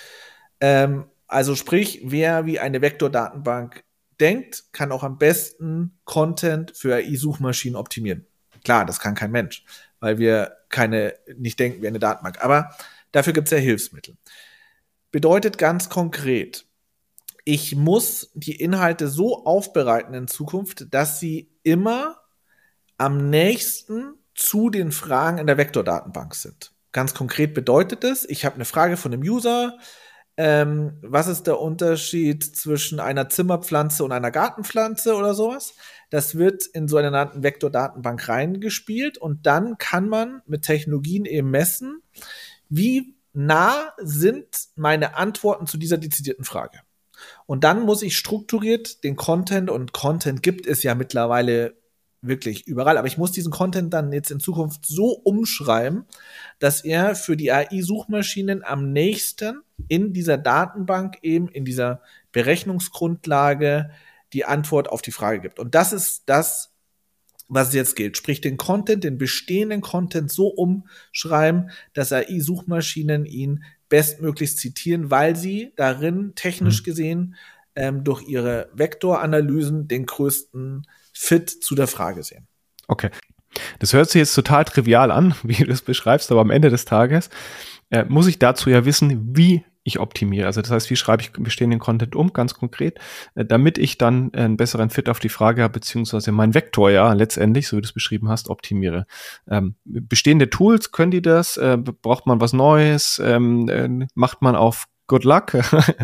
Also sprich, wer wie eine Vektordatenbank denkt, kann auch am besten Content für AI-Suchmaschinen optimieren. Klar, das kann kein Mensch, weil wir nicht denken wie eine Datenbank. Aber dafür gibt es ja Hilfsmittel. Bedeutet ganz konkret, ich muss die Inhalte so aufbereiten in Zukunft, dass sie immer am nächsten zu den Fragen in der Vektordatenbank sind. Ganz konkret bedeutet es, ich habe eine Frage von einem User, was ist der Unterschied zwischen einer Zimmerpflanze und einer Gartenpflanze oder sowas? Das wird in so einer genannten Vektordatenbank reingespielt und dann kann man mit Technologien eben messen, wie nah sind meine Antworten zu dieser dezidierten Frage. Und dann muss ich strukturiert den Content, und Content gibt es ja mittlerweile wirklich überall, aber ich muss diesen Content dann jetzt in Zukunft so umschreiben, dass er für die AI-Suchmaschinen am nächsten in dieser Datenbank eben in dieser Berechnungsgrundlage die Antwort auf die Frage gibt. Und das ist das, was jetzt gilt. Sprich, den bestehenden Content so umschreiben, dass AI-Suchmaschinen ihn bestmöglichst zitieren, weil sie darin technisch gesehen durch ihre Vektoranalysen den größten Fit zu der Frage sehen. Okay. Das hört sich jetzt total trivial an, wie du das beschreibst, aber am Ende des Tages muss ich dazu ja wissen, wie ich optimiere. Also das heißt, wie schreibe ich bestehenden Content um, ganz konkret, damit ich dann einen besseren Fit auf die Frage habe, beziehungsweise mein Vektor ja letztendlich, so wie du es beschrieben hast, optimiere. Bestehende Tools, können die das? Braucht man was Neues? Macht man auf Good Luck?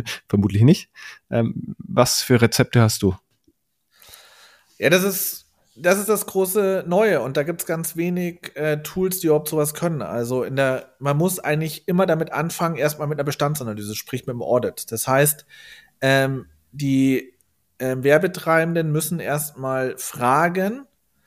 Vermutlich nicht. Was für Rezepte hast du? Ja, das ist das ist das große Neue und da gibt's ganz wenig Tools, die überhaupt sowas können. Also man muss eigentlich immer damit anfangen, erstmal mit einer Bestandsanalyse, sprich mit dem Audit. Das heißt, die Werbetreibenden müssen erstmal Fragen,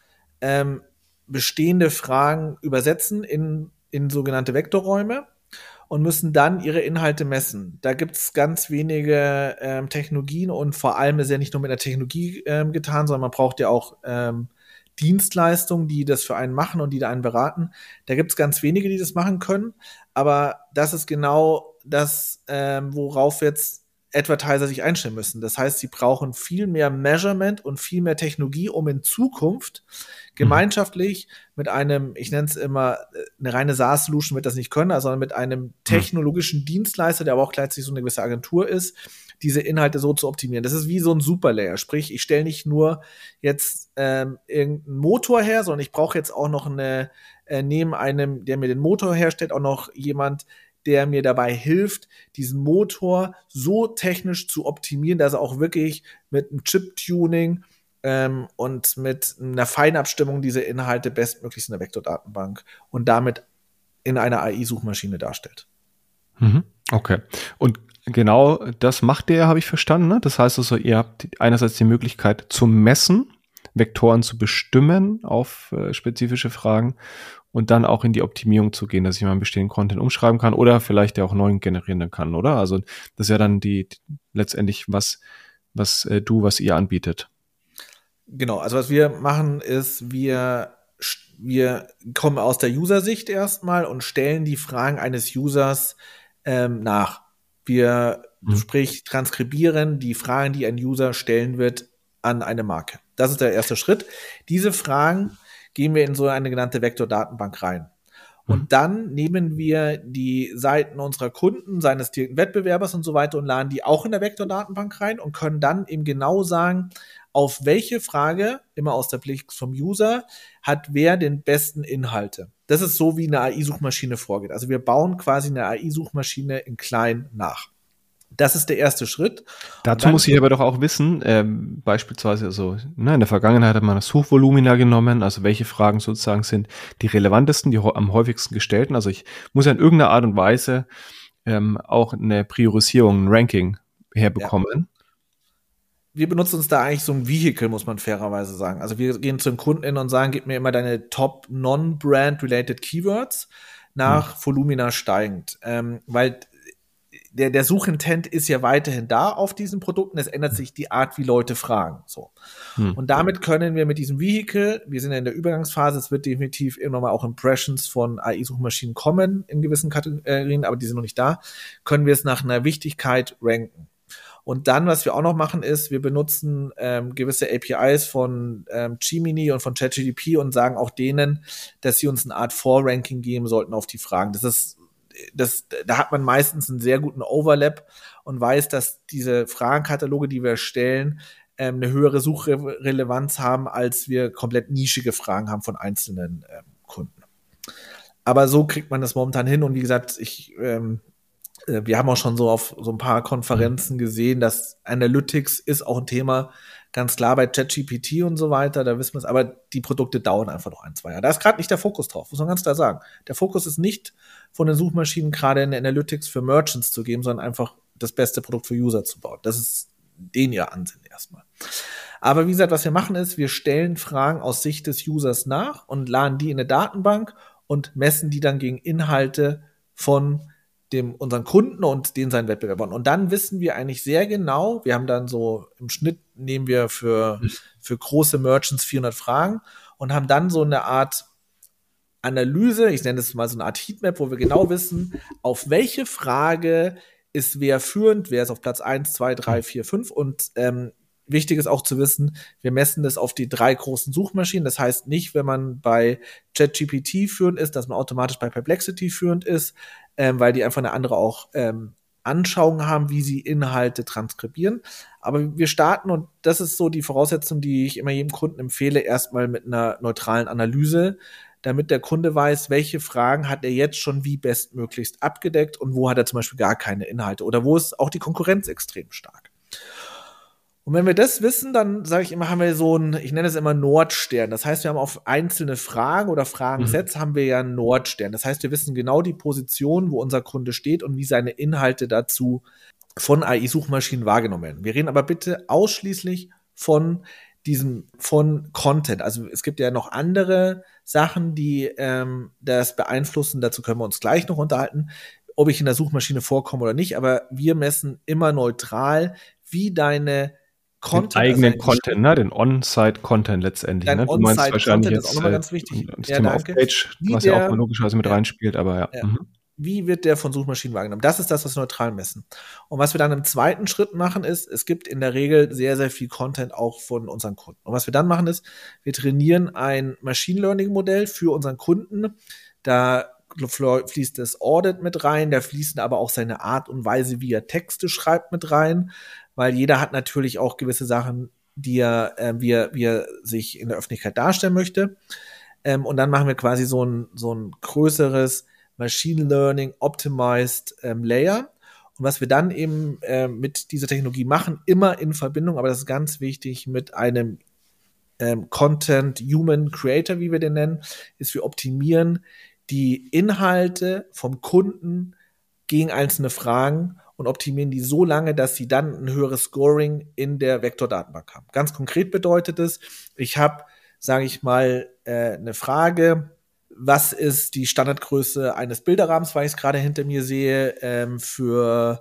bestehende Fragen übersetzen in sogenannte Vektorräume und müssen dann ihre Inhalte messen. Da gibt's ganz wenige Technologien und vor allem ist ja nicht nur mit einer Technologie getan, sondern man braucht ja auch Dienstleistungen, die das für einen machen und die da einen beraten. Da gibt's ganz wenige, die das machen können, aber das ist genau das, worauf jetzt Advertiser sich einstellen müssen. Das heißt, sie brauchen viel mehr Measurement und viel mehr Technologie, um in Zukunft gemeinschaftlich mit einem, ich nenne es immer, eine reine SaaS-Solution wird das nicht können, sondern mit einem technologischen Dienstleister, der aber auch gleichzeitig so eine gewisse Agentur ist, diese Inhalte so zu optimieren. Das ist wie so ein Superlayer. Sprich, ich stelle nicht nur jetzt irgendeinen Motor her, sondern ich brauche jetzt auch noch neben einem, der mir den Motor herstellt, auch noch jemand, der mir dabei hilft, diesen Motor so technisch zu optimieren, dass er auch wirklich mit einem Chip-Tuning und mit einer Feinabstimmung diese Inhalte bestmöglichst in der Vektordatenbank und damit in einer AI-Suchmaschine darstellt. Okay. Und genau das macht ihr, habe ich verstanden. Ne? Das heißt also, ihr habt einerseits die Möglichkeit zu messen, Vektoren zu bestimmen auf spezifische Fragen und dann auch in die Optimierung zu gehen, dass ich meinen bestehenden Content umschreiben kann oder vielleicht ja auch neuen generieren kann, oder? Also das ist ja dann letztendlich was ihr anbietet. Genau, also was wir machen ist, wir kommen aus der User-Sicht erstmal und stellen die Fragen eines Users nach. Wir, sprich, transkribieren die Fragen, die ein User stellen wird, an eine Marke. Das ist der erste Schritt. Diese Fragen gehen wir in so eine genannte Vektordatenbank rein. Und dann nehmen wir die Seiten unserer Kunden, seines direkten Wettbewerbers und so weiter und laden die auch in der Vektordatenbank rein und können dann eben genau sagen, auf welche Frage, immer aus der Blick vom User, hat wer den besten Inhalte. Das ist so, wie eine AI-Suchmaschine vorgeht. Also wir bauen quasi eine AI-Suchmaschine in klein nach. Das ist der erste Schritt. Dazu muss ich aber doch auch wissen, beispielsweise, also in der Vergangenheit hat man das Suchvolumina genommen, also welche Fragen sozusagen sind die relevantesten, die am häufigsten gestellten. Also ich muss ja in irgendeiner Art und Weise auch eine Priorisierung, ein Ranking herbekommen. Ja. Wir benutzen uns da eigentlich so ein Vehicle, muss man fairerweise sagen. Also wir gehen zum Kunden hin und sagen, gib mir immer deine Top Non-Brand-Related Keywords nach Volumina steigend. Weil der Suchintent ist ja weiterhin da auf diesen Produkten. Es ändert sich die Art, wie Leute fragen. So. Und damit können wir mit diesem Vehicle, wir sind ja in der Übergangsphase, es wird definitiv immer mal auch Impressions von AI-Suchmaschinen kommen in gewissen Kategorien, aber die sind noch nicht da, können wir es nach einer Wichtigkeit ranken. Und dann, was wir auch noch machen, ist, wir benutzen gewisse APIs von Gemini und von ChatGPT und sagen auch denen, dass sie uns eine Art Vorranking geben sollten auf die Fragen. Da hat man meistens einen sehr guten Overlap und weiß, dass diese Fragenkataloge, die wir stellen, eine höhere Suchrelevanz haben, als wir komplett nischige Fragen haben von einzelnen Kunden. Aber so kriegt man das momentan hin und wie gesagt, wir haben auch schon so auf so ein paar Konferenzen gesehen, dass Analytics ist auch ein Thema, ganz klar bei ChatGPT und so weiter, da wissen wir es, aber die Produkte dauern einfach noch 1-2 Jahre. Da ist gerade nicht der Fokus drauf, muss man ganz klar sagen. Der Fokus ist nicht von den Suchmaschinen gerade in Analytics für Merchants zu geben, sondern einfach das beste Produkt für User zu bauen. Das ist denen ihr Ansinnen erstmal. Aber wie gesagt, was wir machen ist, wir stellen Fragen aus Sicht des Users nach und laden die in eine Datenbank und messen die dann gegen Inhalte von unseren Kunden und den seinen Wettbewerbern. Und dann wissen wir eigentlich sehr genau, wir haben dann so, im Schnitt nehmen wir für große Merchants 400 Fragen und haben dann so eine Art Analyse, ich nenne das mal so eine Art Heatmap, wo wir genau wissen, auf welche Frage ist wer führend, wer ist auf Platz 1, 2, 3, 4, 5 und wichtig ist auch zu wissen, wir messen das auf die 3 großen Suchmaschinen. Das heißt nicht, wenn man bei ChatGPT führend ist, dass man automatisch bei Perplexity führend ist, weil die einfach eine andere auch Anschauung haben, wie sie Inhalte transkribieren. Aber wir starten, und das ist so die Voraussetzung, die ich immer jedem Kunden empfehle, erstmal mit einer neutralen Analyse, damit der Kunde weiß, welche Fragen hat er jetzt schon wie bestmöglichst abgedeckt und wo hat er zum Beispiel gar keine Inhalte oder wo ist auch die Konkurrenz extrem stark. Und wenn wir das wissen, dann sage ich immer, haben wir so ich nenne es immer Nordstern. Das heißt, wir haben auf einzelne Fragen oder Fragensets haben wir ja einen Nordstern. Das heißt, wir wissen genau die Position, wo unser Kunde steht und wie seine Inhalte dazu von AI-Suchmaschinen wahrgenommen werden. Wir reden aber bitte ausschließlich von Content. Also es gibt ja noch andere Sachen, die das beeinflussen. Dazu können wir uns gleich noch unterhalten, ob ich in der Suchmaschine vorkomme oder nicht. Aber wir messen immer neutral, wie deine Content, den eigenen Content, ne? Den On-Site-Content letztendlich. Ne? Du meinst wahrscheinlich jetzt ist auch nochmal ganz wichtig. Das Thema Off-Page, was ja auch logischerweise mit reinspielt, aber ja. Wie wird der von Suchmaschinen wahrgenommen? Das ist das, was wir neutral messen. Und was wir dann im zweiten Schritt machen, ist, es gibt in der Regel sehr, sehr viel Content auch von unseren Kunden. Und was wir dann machen, ist, wir trainieren ein Machine Learning Modell für unseren Kunden. Da fließt das Audit mit rein, da fließen aber auch seine Art und Weise, wie er Texte schreibt, mit rein, weil jeder hat natürlich auch gewisse Sachen, die wie er sich in der Öffentlichkeit darstellen möchte. Und dann machen wir quasi so ein größeres Machine Learning Optimized Layer. Und was wir dann eben mit dieser Technologie machen, immer in Verbindung, aber das ist ganz wichtig, mit einem Content Human Creator, wie wir den nennen, ist, wir optimieren die Inhalte vom Kunden gegen einzelne Fragen und optimieren die so lange, dass sie dann ein höheres Scoring in der Vektordatenbank haben. Ganz konkret bedeutet es, ich habe, sage ich mal, eine Frage, was ist die Standardgröße eines Bilderrahmens, weil ich es gerade hinter mir sehe, für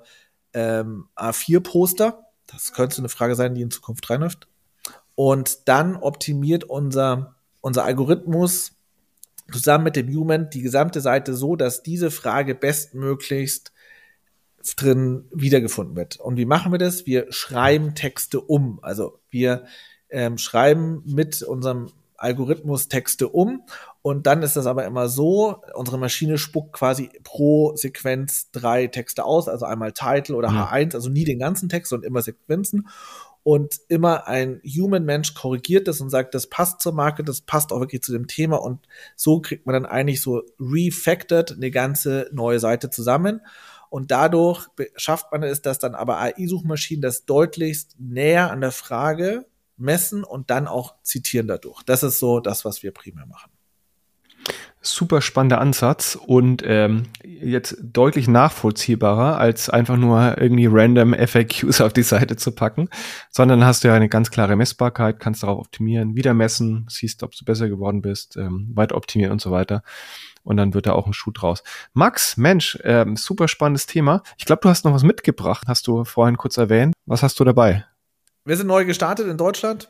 A4-Poster. Das könnte eine Frage sein, die in Zukunft reinläuft. Und dann optimiert unser Algorithmus zusammen mit dem Human die gesamte Seite so, dass diese Frage bestmöglichst drin wiedergefunden wird. Und wie machen wir das? Wir schreiben Texte um. Also wir schreiben mit unserem Algorithmus Texte um und dann ist das aber immer so, unsere Maschine spuckt quasi pro Sequenz 3 Texte aus, also einmal Title oder H1, also nie den ganzen Text, sondern immer Sequenzen und immer ein Human-Mensch korrigiert das und sagt, das passt zur Marke, das passt auch wirklich zu dem Thema und so kriegt man dann eigentlich so refactored eine ganze neue Seite zusammen. Und dadurch schafft man es, dass dann aber AI-Suchmaschinen das deutlichst näher an der Frage messen und dann auch zitieren dadurch. Das ist so das, was wir primär machen. Super spannender Ansatz und jetzt deutlich nachvollziehbarer, als einfach nur irgendwie random FAQs auf die Seite zu packen, sondern hast du ja eine ganz klare Messbarkeit, kannst darauf optimieren, wieder messen, siehst, ob du besser geworden bist, weiter optimieren und so weiter. Und dann wird da auch ein Schuh draus. Max, Mensch, super spannendes Thema. Ich glaube, du hast noch was mitgebracht, hast du vorhin kurz erwähnt. Was hast du dabei? Wir sind neu gestartet in Deutschland.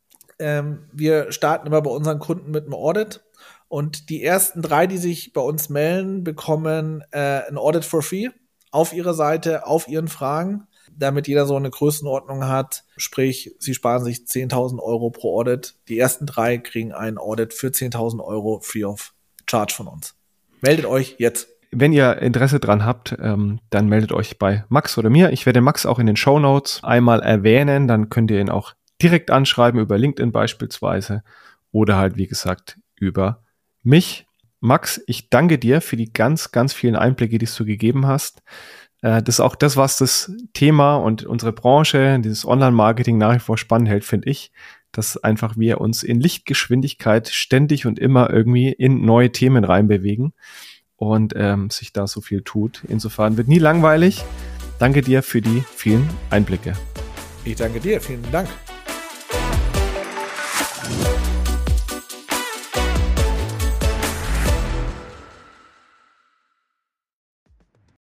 Wir starten immer bei unseren Kunden mit einem Audit. Und die ersten 3, die sich bei uns melden, bekommen ein Audit for free auf ihrer Seite, auf ihren Fragen, damit jeder so eine Größenordnung hat. Sprich, sie sparen sich 10.000 Euro pro Audit. Die ersten 3 kriegen ein Audit für 10.000 Euro free of charge von uns. Meldet euch jetzt. Wenn ihr Interesse dran habt, dann meldet euch bei Max oder mir. Ich werde Max auch in den Shownotes einmal erwähnen. Dann könnt ihr ihn auch direkt anschreiben, über LinkedIn beispielsweise oder halt, wie gesagt, über mich. Max, ich danke dir für die ganz, ganz vielen Einblicke, die du gegeben hast. Das ist auch das, was das Thema und unsere Branche, dieses Online-Marketing nach wie vor spannend hält, finde ich, dass einfach wir uns in Lichtgeschwindigkeit ständig und immer irgendwie in neue Themen reinbewegen und sich da so viel tut. Insofern wird nie langweilig. Danke dir für die vielen Einblicke. Ich danke dir. Vielen Dank.